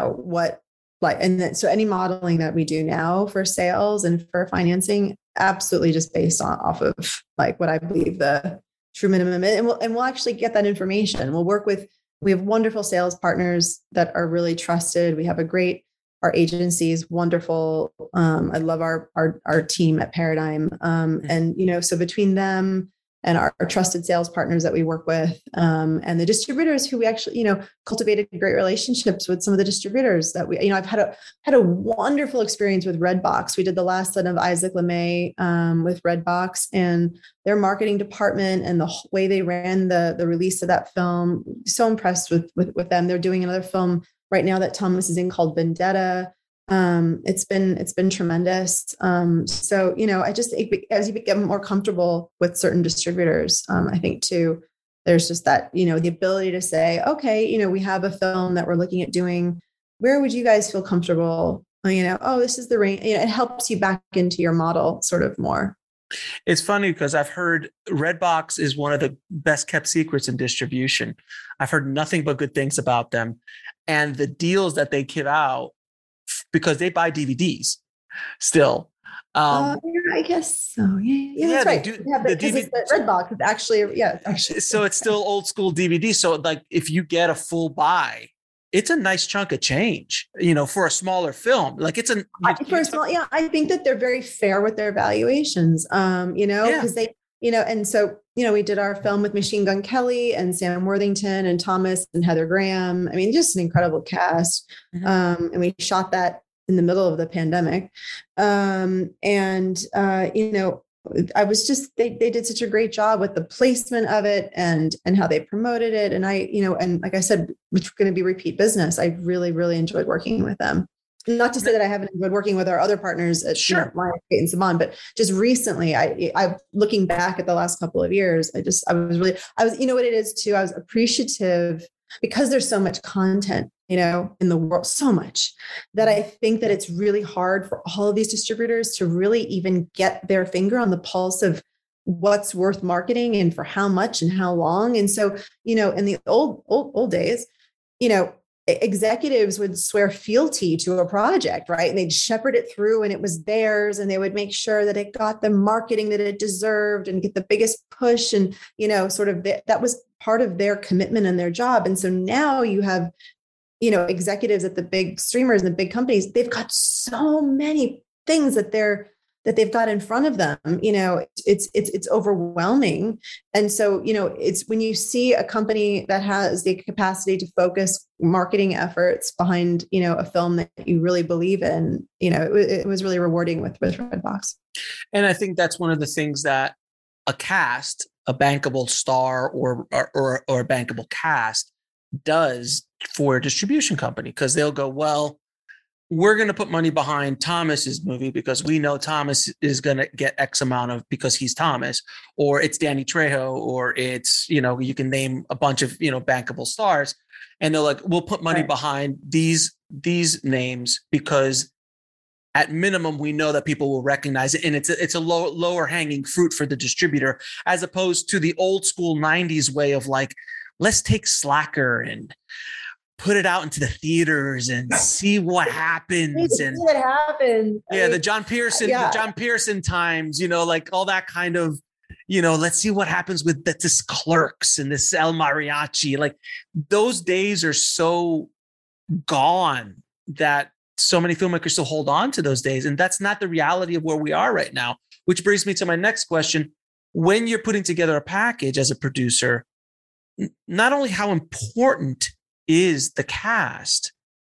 so any modeling that we do now for sales and for financing, absolutely just based off of like what I believe the true minimum is. And we'll actually get that information. We have wonderful sales partners that are really trusted. We have our agency is wonderful. I love our team at Paradigm. And, so between them and our trusted sales partners that we work with, and the distributors who we actually, cultivated great relationships with some of the distributors that I've had a wonderful experience with Redbox. We did the last set of Isaac LeMay with Redbox, and their marketing department and the way they ran the release of that film. So impressed with them. They're doing another film right now that Thomas is in called Vendetta. It's been tremendous. So, I just, as you get more comfortable with certain distributors, I think too, there's just that, the ability to say, okay, we have a film that we're looking at doing. Where would you guys feel comfortable? This is the range. It helps you back into your model sort of more. It's funny because I've heard Redbox is one of the best kept secrets in distribution. I've heard nothing but good things about them, and the deals that they give out, because they buy DVDs still. I guess so. Yeah, that's right. The DVD, Redbox is actually. So it's still old school DVD. So like if you get a full buy, it's a nice chunk of change, for a smaller film. Like it's I think that they're very fair with their valuations, because they, and so, we did our film with Machine Gun Kelly and Sam Worthington and Thomas and Heather Graham. I mean, just an incredible cast. Mm-hmm. And we shot that in the middle of the pandemic. I was just, they did such a great job with the placement of it and how they promoted it. And and like I said, which is going to be repeat business. I really, really enjoyed working with them. Not to say that I haven't been working with our other partners at Lionsgate and Saban, but just recently, I looking back at the last couple of years, I was, you know what it is too. I was appreciative because there's so much content, you know, in the world, so much that I think that it's really hard for all of these distributors to really even get their finger on the pulse of what's worth marketing and for how much and how long. And so, you know, in the old days, you know, executives would swear fealty to a project, right? And they'd shepherd it through and it was theirs, and they would make sure that it got the marketing that it deserved and get the biggest push. And, you know, sort of that was part of their commitment and their job. And so now you have, you know, executives at the big streamers and the big companies, they've got so many things that they've got in front of them. You know, it's overwhelming. And so, you know, it's when you see a company that has the capacity to focus marketing efforts behind, you know, a film that you really believe in, you know, it was really rewarding with Redbox. And I think that's one of the things that a cast, a bankable star or a bankable cast does for a distribution company, because they'll go, well, we're going to put money behind Thomas's movie because we know Thomas is going to get X amount of, because he's Thomas, or it's Danny Trejo, or it's, you know, you can name a bunch of, you know, bankable stars. And they're like, we'll put money behind these names because at minimum, we know that people will recognize it. And it's a lower hanging fruit for the distributor, as opposed to the old school 90s way of like, let's take Slacker and put it out into the theaters and see what happens. And what happens. Yeah, the John Pearson times, you know, like all that kind of, you know, let's see what happens with this Clerks and this El Mariachi. Like those days are so gone that so many filmmakers still hold on to those days. And that's not the reality of where we are right now, which brings me to my next question. When you're putting together a package as a producer, not only how important is the cast,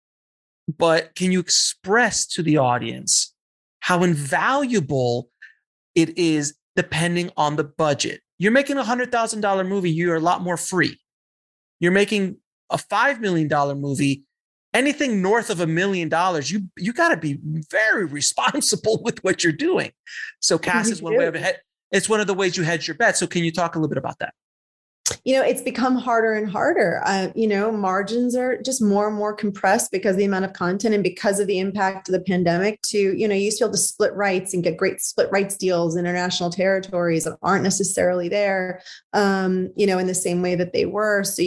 but can you express to the audience how invaluable it is depending on the budget? You're making a $100,000 movie, you're a lot more free. You're making a $5 million movie, anything north of $1 million, you got to be very responsible with what you're doing. So cast is one way of it. It's one of the ways you hedge your bet. So can you talk a little bit about that? You know, it's become harder and harder. You know, margins are just more and more compressed because of the amount of content and because of the impact of the pandemic to, you know, you used to be able to split rights and get great split rights deals in international territories that aren't necessarily there, you know, in the same way that they were. So,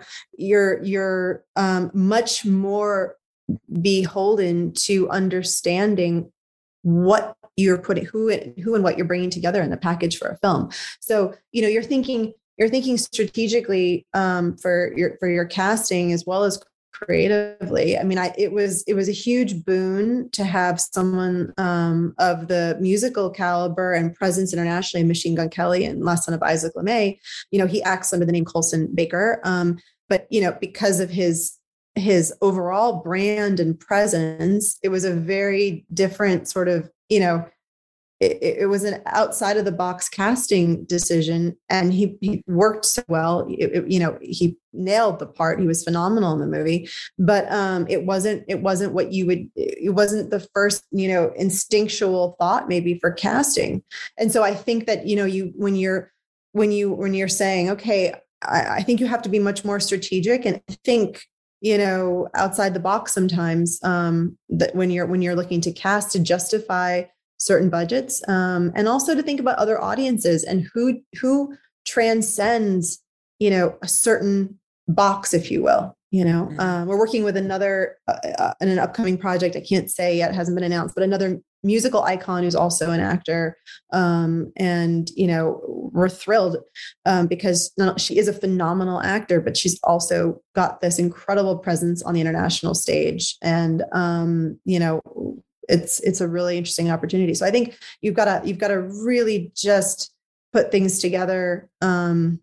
you're much more beholden to understanding what you're putting, who and what you're bringing together in the package for a film. So, you know, you're thinking strategically for your casting as well as creatively. I mean, it was a huge boon to have someone of the musical caliber and presence internationally, Machine Gun Kelly and Last Son of Isaac LeMay. You know, he acts under the name Colson Baker, but you know, because of his overall brand and presence, it was a very different sort of, you know, it was an outside of the box casting decision, and he worked so well. You know, he nailed the part. He was phenomenal in the movie, but it wasn't what you would. It wasn't the first, you know, instinctual thought maybe for casting. And so I think that, you know, when you're saying, okay, I think you have to be much more strategic and think, you know, outside the box sometimes. That when you're looking to cast, to justify certain budgets, and also to think about other audiences and who transcends, you know, a certain box, if you will. You know, we're working with another in an upcoming project. I can't say yet; it hasn't been announced, but another musical icon who's also an actor, and you know, we're thrilled because she is a phenomenal actor, but she's also got this incredible presence on the international stage, and you know. It's a really interesting opportunity. So I think you've got to really just put things together and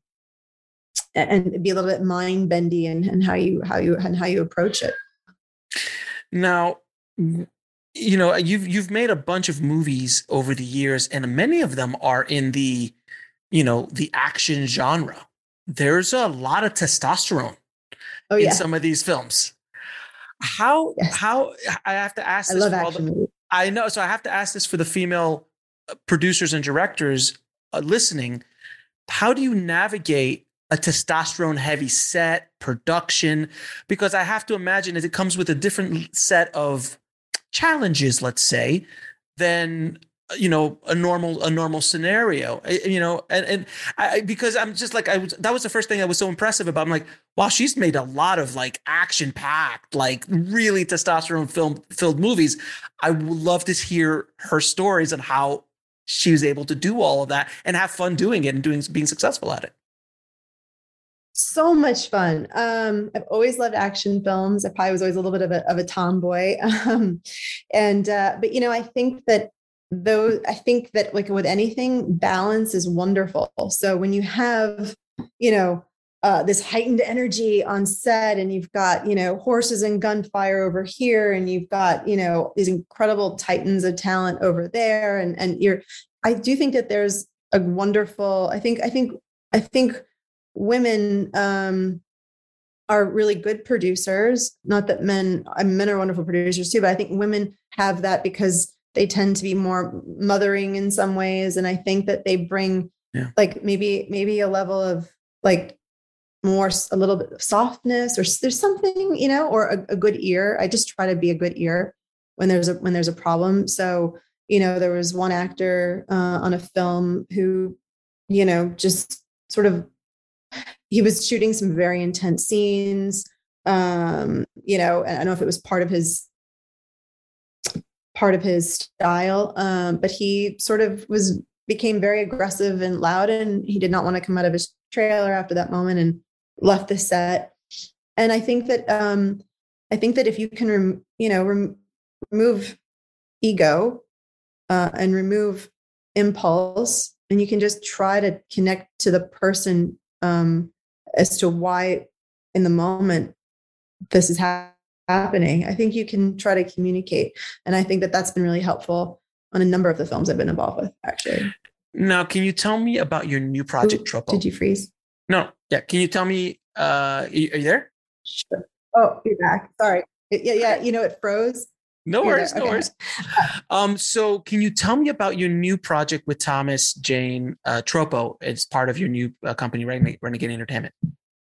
be a little bit mind bendy and how you approach it. Now, you know, you've made a bunch of movies over the years, and many of them are in the, you know, the action genre. There's a lot of testosterone in some of these films. Yes. how I have to ask I this love for all action the, movies. I know. So I have to ask this for the female producers and directors listening. How do you navigate a testosterone heavy set production? Because I have to imagine that it comes with a different set of challenges, let's say, than a normal scenario. And because I'm just like that was the first thing that was so impressive about. I'm like, wow, she's made a lot of like action packed, like really testosterone filled movies. I would love to hear her stories on how she was able to do all of that and have fun doing it and being successful at it. So much fun. I've always loved action films. I probably was always a little bit of a tomboy. But I think that like with anything, balance is wonderful. So when you have, this heightened energy on set and you've got, horses and gunfire over here, and you've got, these incredible titans of talent over there. I do think that there's a wonderful, I think women are really good producers. Not that men are wonderful producers too, but I think women have that because they tend to be more mothering in some ways. And I think that they bring like maybe a level of like a little bit of softness, or there's something, or a good ear. I just try to be a good ear when there's a problem. So, there was one actor on a film who, just sort of, he was shooting some very intense scenes. And I don't know if it was part of his style, but he sort of became very aggressive and loud, and he did not want to come out of his trailer after that moment and left the set. And I think that if you can, remove ego and remove impulse, and you can just try to connect to the person as to why in the moment this is happening, I think you can try to communicate. And I think that that's been really helpful on a number of the films I've been involved with, actually. Now, can you tell me about your new project, Tropo? Did you freeze? No. Yeah. Can you tell me, are you there? Sure. Oh, you're back. Sorry. Yeah. It froze. No worries. No worries. So can you tell me about your new project with Thomas Jane Tropo? It's part of your new company, Renegade Entertainment.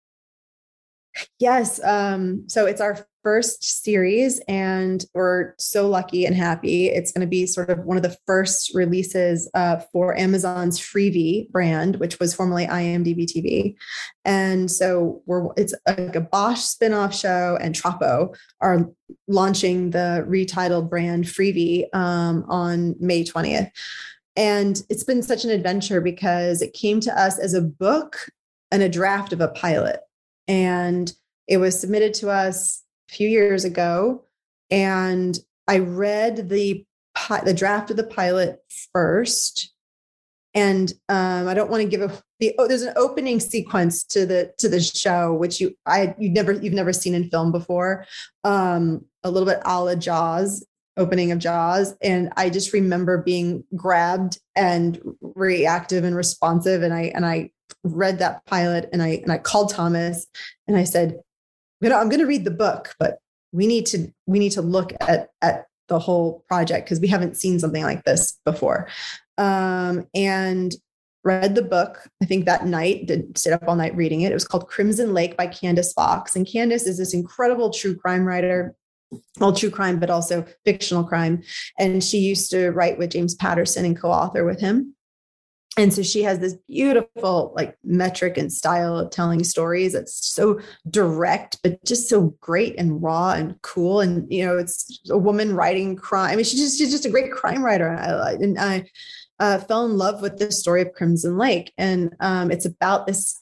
Yes. So it's our first series, and we're so lucky and happy. It's going to be sort of one of the first releases for Amazon's Freevee brand, which was formerly IMDb TV. And so it's like a Bosch spinoff show, and Tropo are launching the retitled brand Freevee on May 20th. And it's been such an adventure because it came to us as a book and a draft of a pilot. And it was submitted to us a few years ago. And I read the draft of the pilot first. And I don't want to give there's an opening sequence to the show, which you've never seen in film before. A little bit a la Jaws, opening of Jaws. And I just remember being grabbed and reactive and responsive. And I read that pilot, and I called Thomas and I said, I'm going to read the book, but we need to look at the whole project because we haven't seen something like this before. And read the book. I think that night, stayed up all night reading it. It was called Crimson Lake by Candace Fox. And Candace is this incredible true crime writer. Well, true crime, but also fictional crime. And she used to write with James Patterson and co-author with him. And so she has this beautiful like metric and style of telling stories. It's so direct, but just so great and raw and cool. And, it's a woman writing crime. I mean, she's just a great crime writer. And I fell in love with the story of Crimson Lake. And it's about this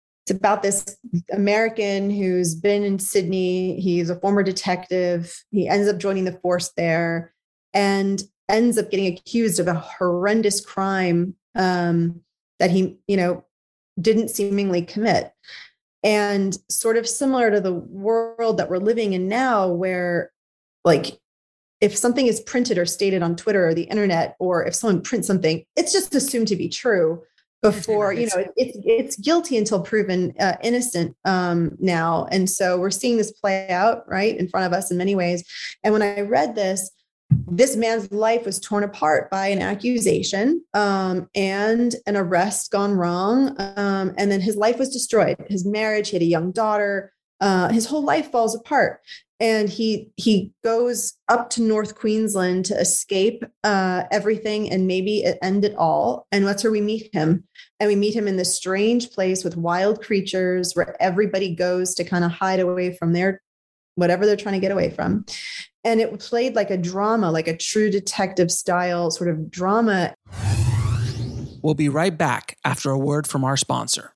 American who's been in Sydney. He's a former detective. He ends up joining the force there and ends up getting accused of a horrendous crime that he, didn't seemingly commit. And sort of similar to the world that we're living in now, where like, if something is printed or stated on Twitter or the internet, or if someone prints something, it's just assumed to be true. before, it's guilty until proven innocent now. And so we're seeing this play out right in front of us in many ways. And when I read this man's life was torn apart by an accusation and an arrest gone wrong. And then his life was destroyed. His marriage, he had a young daughter. His whole life falls apart. And he goes up to North Queensland to escape everything and maybe end it all. And that's where we meet him. And we meet him in this strange place with wild creatures where everybody goes to kind of hide away from whatever they're trying to get away from. And it played like a drama, like a true detective style sort of drama. We'll be right back after a word from our sponsor.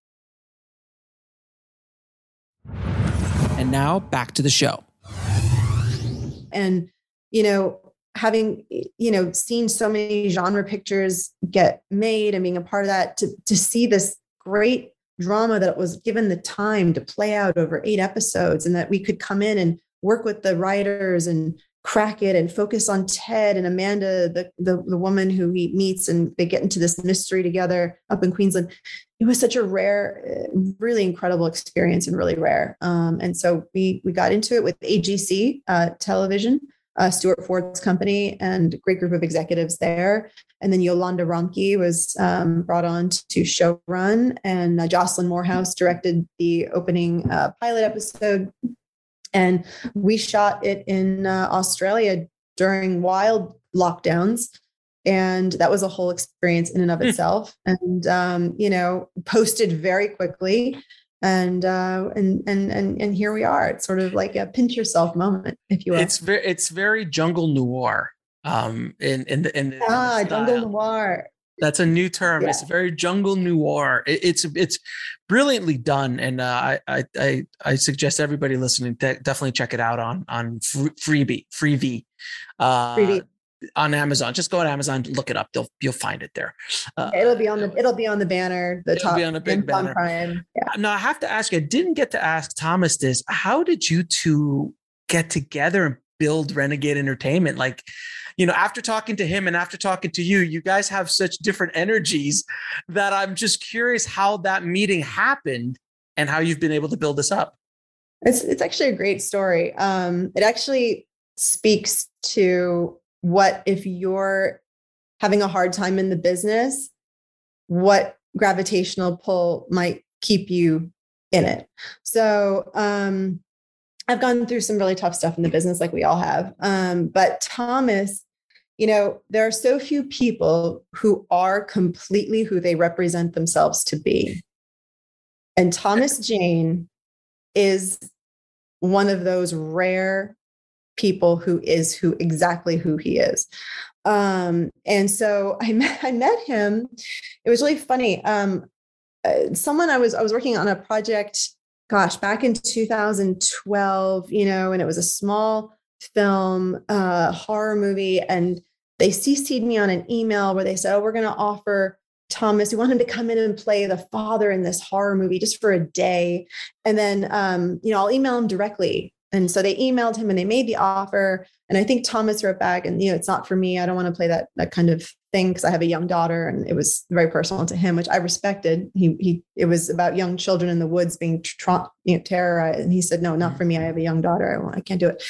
And now back to the show. And, having, seen so many genre pictures get made and being a part of that, to see this great drama that was given the time to play out over 8 episodes, and that we could come in and work with the writers and crack it and focus on Ted and Amanda, the woman who he meets, and they get into this mystery together up in Queensland. It was such a rare, really incredible experience, and really rare. And so we got into it with AGC Television, Stuart Ford's company, and a great group of executives there. And then Yolanda Romke was brought on to showrun, and Jocelyn Morehouse directed the opening pilot episode. And we shot it in Australia during wild lockdowns. And that was a whole experience in and of itself. And, posted very quickly. And here we are. It's sort of like a pinch yourself moment, if you will. It's very jungle noir. In the jungle noir. That's a new term. Yeah. It's very jungle noir. It's brilliantly done, and I suggest everybody listening definitely check it out on Freevee. On Amazon. Just go on Amazon, look it up. You'll find it there. It'll be on the banner. It'll be on a big banner. Prime. Yeah. Now I have to ask you. I didn't get to ask Thomas this. How did you two get together and build Renegade Entertainment? Like, after talking to him and after talking to you, you guys have such different energies that I'm just curious how that meeting happened and how you've been able to build this up. It's actually a great story. It actually speaks to what if you're having a hard time in the business, what gravitational pull might keep you in it. So I've gone through some really tough stuff in the business, like we all have. But Thomas, there are so few people who are completely who they represent themselves to be. And Thomas Jane is one of those rare people who is exactly who he is. And so I met him. It was really funny. Someone I was working on a project, back in 2012, and it was a small film, horror movie. And they CC'd me on an email where they said, we're going to offer Thomas, we want him to come in and play the father in this horror movie just for a day. And then, I'll email him directly. And so they emailed him and they made the offer. And I think Thomas wrote back and, it's not for me. I don't want to play that kind of thing because I have a young daughter, and it was very personal to him, which I respected. It was about young children in the woods being terrorized. And he said, no, not for me. I have a young daughter. I can't do it.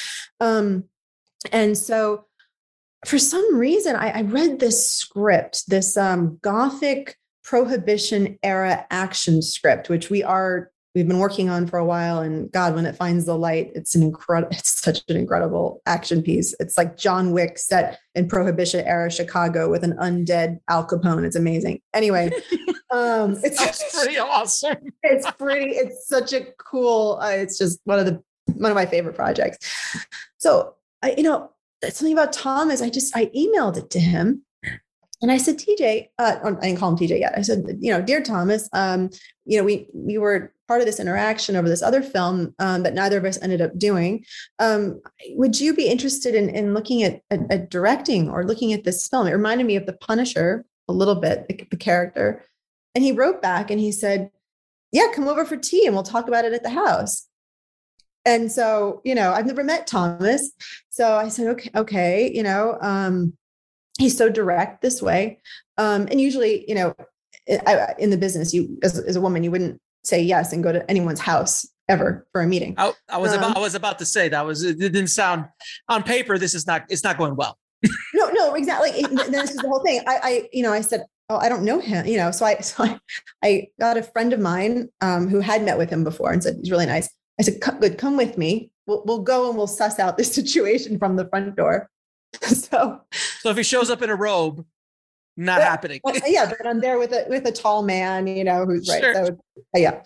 And so for some reason, I read this script, this Gothic Prohibition era action script, which we've been working on for a while, and God, when it finds the light, it's such an incredible action piece. It's like John Wick set in Prohibition era Chicago with an undead Al Capone. It's amazing. Anyway, it's pretty awesome. It's such a cool, it's just one of my favorite projects. So something about Thomas, I emailed it to him. And I said, TJ, I didn't call him TJ yet. I said, dear Thomas, we were part of this interaction over this other film that neither of us ended up doing. Would you be interested in looking at directing or looking at this film? It reminded me of The Punisher a little bit, the character. And he wrote back and he said, yeah, come over for tea and we'll talk about it at the house. And so, I've never met Thomas. So I said, okay, he's so direct this way. And usually, in the business, you as a woman, you wouldn't say yes and go to anyone's house ever for a meeting. I was about to say it didn't sound on paper. It's not going well. No, exactly. This is the whole thing. I said, oh, I don't know him, so I got a friend of mine who had met with him before and said, he's really nice. I said, good, come with me. We'll go and we'll suss out this situation from the front door. So if he shows up in a robe, not happening. Yeah, but I'm there with a tall man, who's right. Sure. So yeah.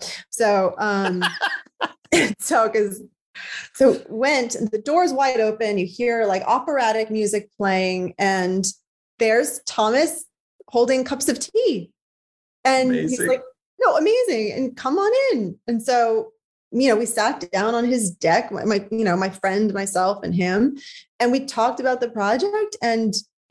So went, and the door's wide open. You hear like operatic music playing, and there's Thomas holding cups of tea. And He's like, no, amazing. And come on in. And so, we sat down on his deck, my friend, myself and him, and we talked about the project. And,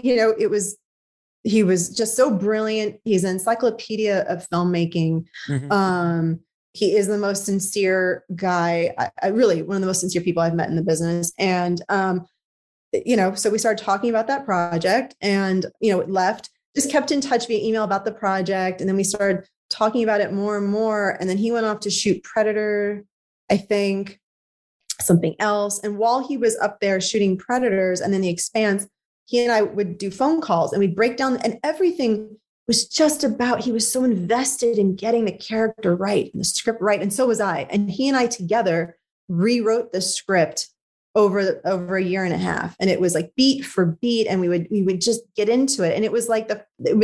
he was just so brilliant. He's an encyclopedia of filmmaking. Mm-hmm. He is the most sincere guy. I really, one of the most sincere people I've met in the business. And, so we started talking about that project, and, it left, just kept in touch via email about the project. And then we started talking about it more and more. And then he went off to shoot Predator, I think, something else. And while he was up there shooting Predators and then The Expanse, he and I would do phone calls and we'd break down, and everything was just about, he was so invested in getting the character right and the script right. And so was I. And he and I together rewrote the script over a year and a half. And it was like beat for beat. And we would just get into it. And it was like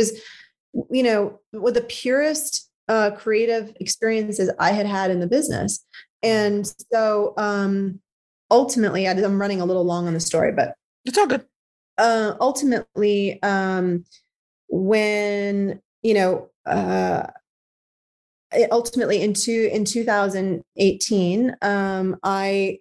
with the purest creative experiences I had in the business. And so ultimately, I'm running a little long on the story, but it's all good. Ultimately, when, ultimately in 2018, I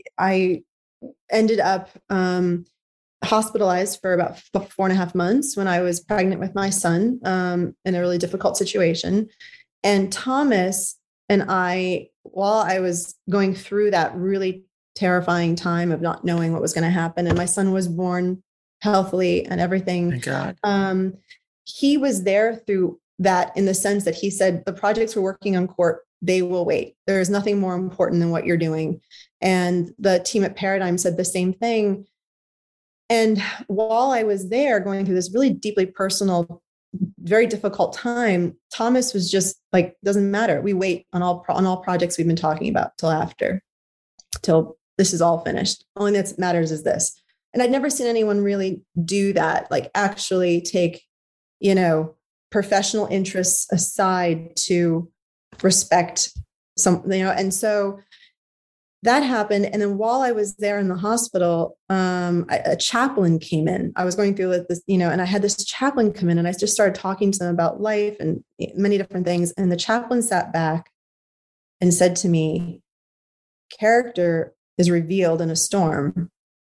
ended up hospitalized for about 4.5 months when I was pregnant with my son, in a really difficult situation. And Thomas and I, while I was going through that really terrifying time of not knowing what was going to happen, and my son was born healthily and everything. Thank God. He was there through that, in the sense that he said, the projects we're working on, Court, they will wait. There is nothing more important than what you're doing. And the team at Paradigm said the same thing. And while I was there going through this really deeply personal, very difficult time, Thomas was just like, doesn't matter. We wait on all projects we've been talking about till this is all finished. Only that matters is this. And I'd never seen anyone really do that, like actually take, professional interests aside to respect something, and so that happened. And then while I was there in the hospital, a chaplain came in. I was going through with this, and I had this chaplain come in, and I just started talking to them about life and many different things. And the chaplain sat back and said to me, character is revealed in a storm.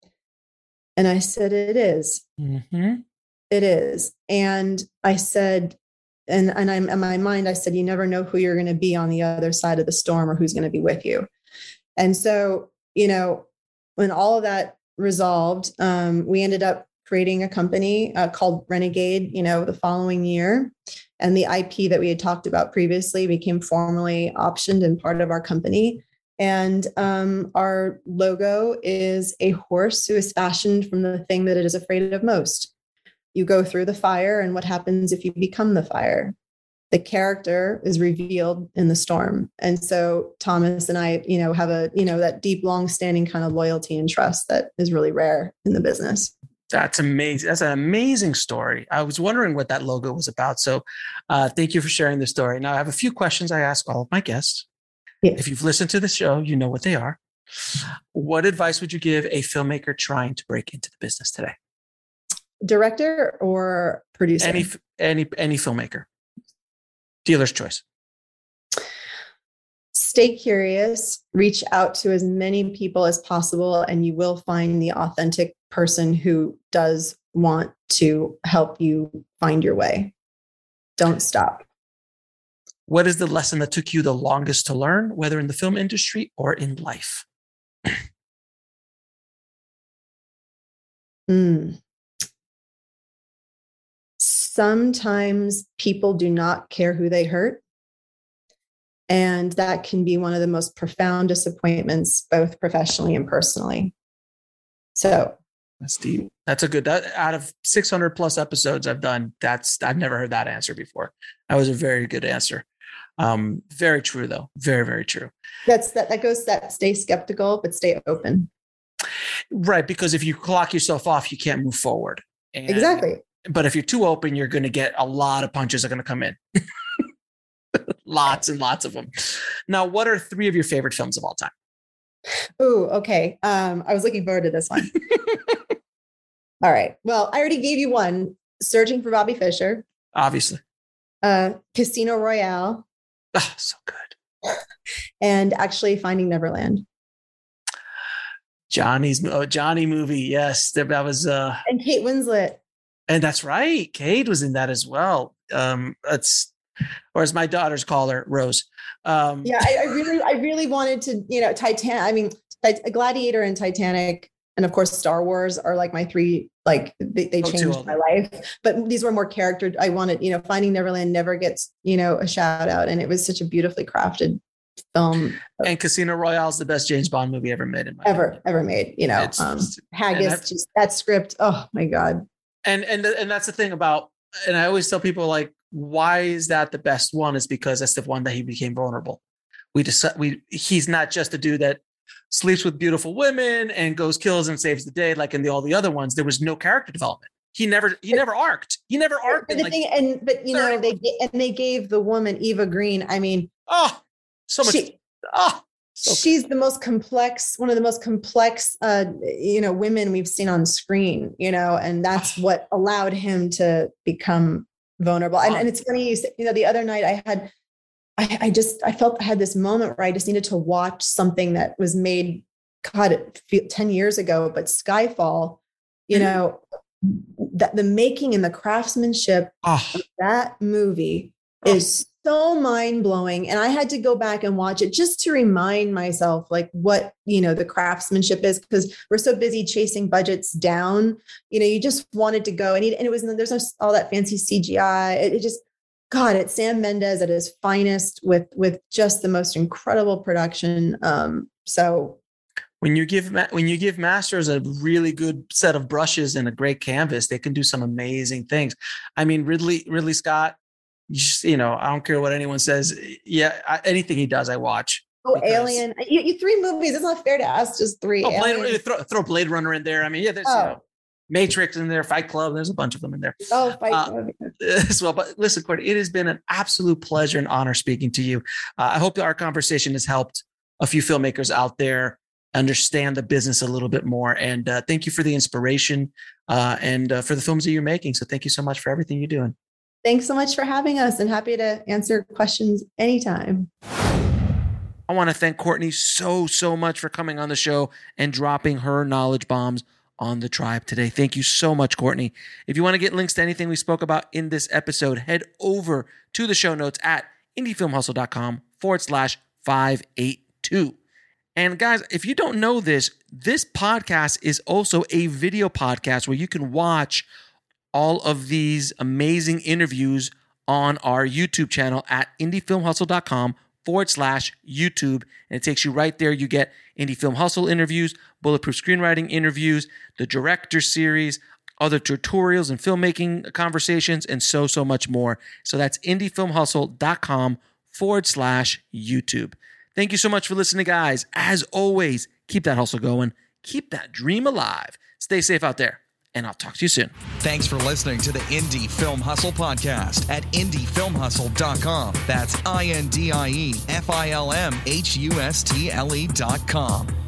And I said, it is. Mm-hmm. It is. And I said, and I'm in my mind, I said, you never know who you're going to be on the other side of the storm or who's going to be with you. And so, when all of that resolved, we ended up creating a company called Renegade, the following year. And the IP that we had talked about previously became formally optioned and part of our company. And our logo is a horse who is fashioned from the thing that it is afraid of most. You go through the fire, and what happens if you become the fire? The character is revealed in the storm. And so Thomas and I, have that deep, long-standing kind of loyalty and trust that is really rare in the business. That's amazing. That's an amazing story. I was wondering what that logo was about. So thank you for sharing the story. Now I have a few questions I ask all of my guests. Yes. If you've listened to the show, you know what they are. What advice would you give a filmmaker trying to break into the business today? Director or producer? Any filmmaker. Dealer's choice. Stay curious, reach out to as many people as possible, and you will find the authentic person who does want to help you find your way. Don't stop. What is the lesson that took you the longest to learn, whether in the film industry or in life? sometimes people do not care who they hurt. And that can be one of the most profound disappointments, both professionally and personally. So that's deep. That's a good, out of 600 plus episodes I've done, I've never heard that answer before. That was a very good answer. Very true though. Very, very true. That goes that stay skeptical, but stay open. Right. Because if you clock yourself off, you can't move forward. Exactly. But if you're too open, you're going to get a lot of punches are going to come in. Lots and lots of them. Now, what are 3 of your favorite films of all time? Ooh, okay. I was looking forward to this one. All right. Well, I already gave you one, Searching for Bobby Fischer. Obviously. Casino Royale. Oh, so good. And actually Finding Neverland. Johnny movie. Yes. That was, and Kate Winslet. And that's right. Kate was in that as well. Or as my daughters call her, Rose. Yeah, I really wanted to, Titanic. I mean, Gladiator and Titanic, and of course Star Wars are like my 3. Like they changed my life. But these were more character. I wanted, Finding Neverland never gets, a shout out, and it was such a beautifully crafted film. And Casino Royale is the best James Bond movie ever made. Ever made. Haggis, just that script. Oh my God. And that's the thing about. And I always tell people, like, why is that the best one? Is because that's the one that he became vulnerable. He's not just a dude that sleeps with beautiful women and goes, kills and saves the day. Like in all the other ones, there was no character development. He never arced. He never arced. They gave the woman Eva Green. I mean, so much. She's the most complex, one of the most complex, women we've seen on screen, and that's what allowed him to become vulnerable. And it's funny, the other night I felt I had this moment where I just needed to watch something that was made, 10 years ago, but Skyfall, that the making and the craftsmanship of that movie is so mind-blowing. And I had to go back and watch it just to remind myself like what, the craftsmanship is, because we're so busy chasing budgets down, you just wanted to go and it was, there's no all that fancy CGI. It just, God, it's Sam Mendes at his finest with just the most incredible production. So when you give masters a really good set of brushes and a great canvas, they can do some amazing things. I mean, Ridley Scott, I don't care what anyone says. Yeah, anything he does, I watch. Alien. You 3 movies. It's not fair to ask just 3. Throw Blade Runner in there. I mean, yeah, there's Matrix in there, Fight Club. There's a bunch of them in there. Fight Club. As well. But listen, Courtney, it has been an absolute pleasure and honor speaking to you. I hope that our conversation has helped a few filmmakers out there understand the business a little bit more. And thank you for the inspiration and for the films that you're making. So thank you so much for everything you're doing. Thanks so much for having us, and happy to answer questions anytime. I want to thank Courtney so much for coming on the show and dropping her knowledge bombs on the tribe today. Thank you so much, Courtney. If you want to get links to anything we spoke about in this episode, head over to the show notes at indiefilmhustle.com/582. And guys, if you don't know this podcast is also a video podcast where you can watch all of these amazing interviews on our YouTube channel at indiefilmhustle.com/YouTube. And it takes you right there. You get Indie Film Hustle interviews, Bulletproof Screenwriting interviews, the Director Series, other tutorials and filmmaking conversations, and so much more. So that's indiefilmhustle.com/YouTube. Thank you so much for listening, guys. As always, keep that hustle going. Keep that dream alive. Stay safe out there. And I'll talk to you soon. Thanks for listening to the Indie Film Hustle podcast at indiefilmhustle.com. That's INDIEFILMHUSTLE.com.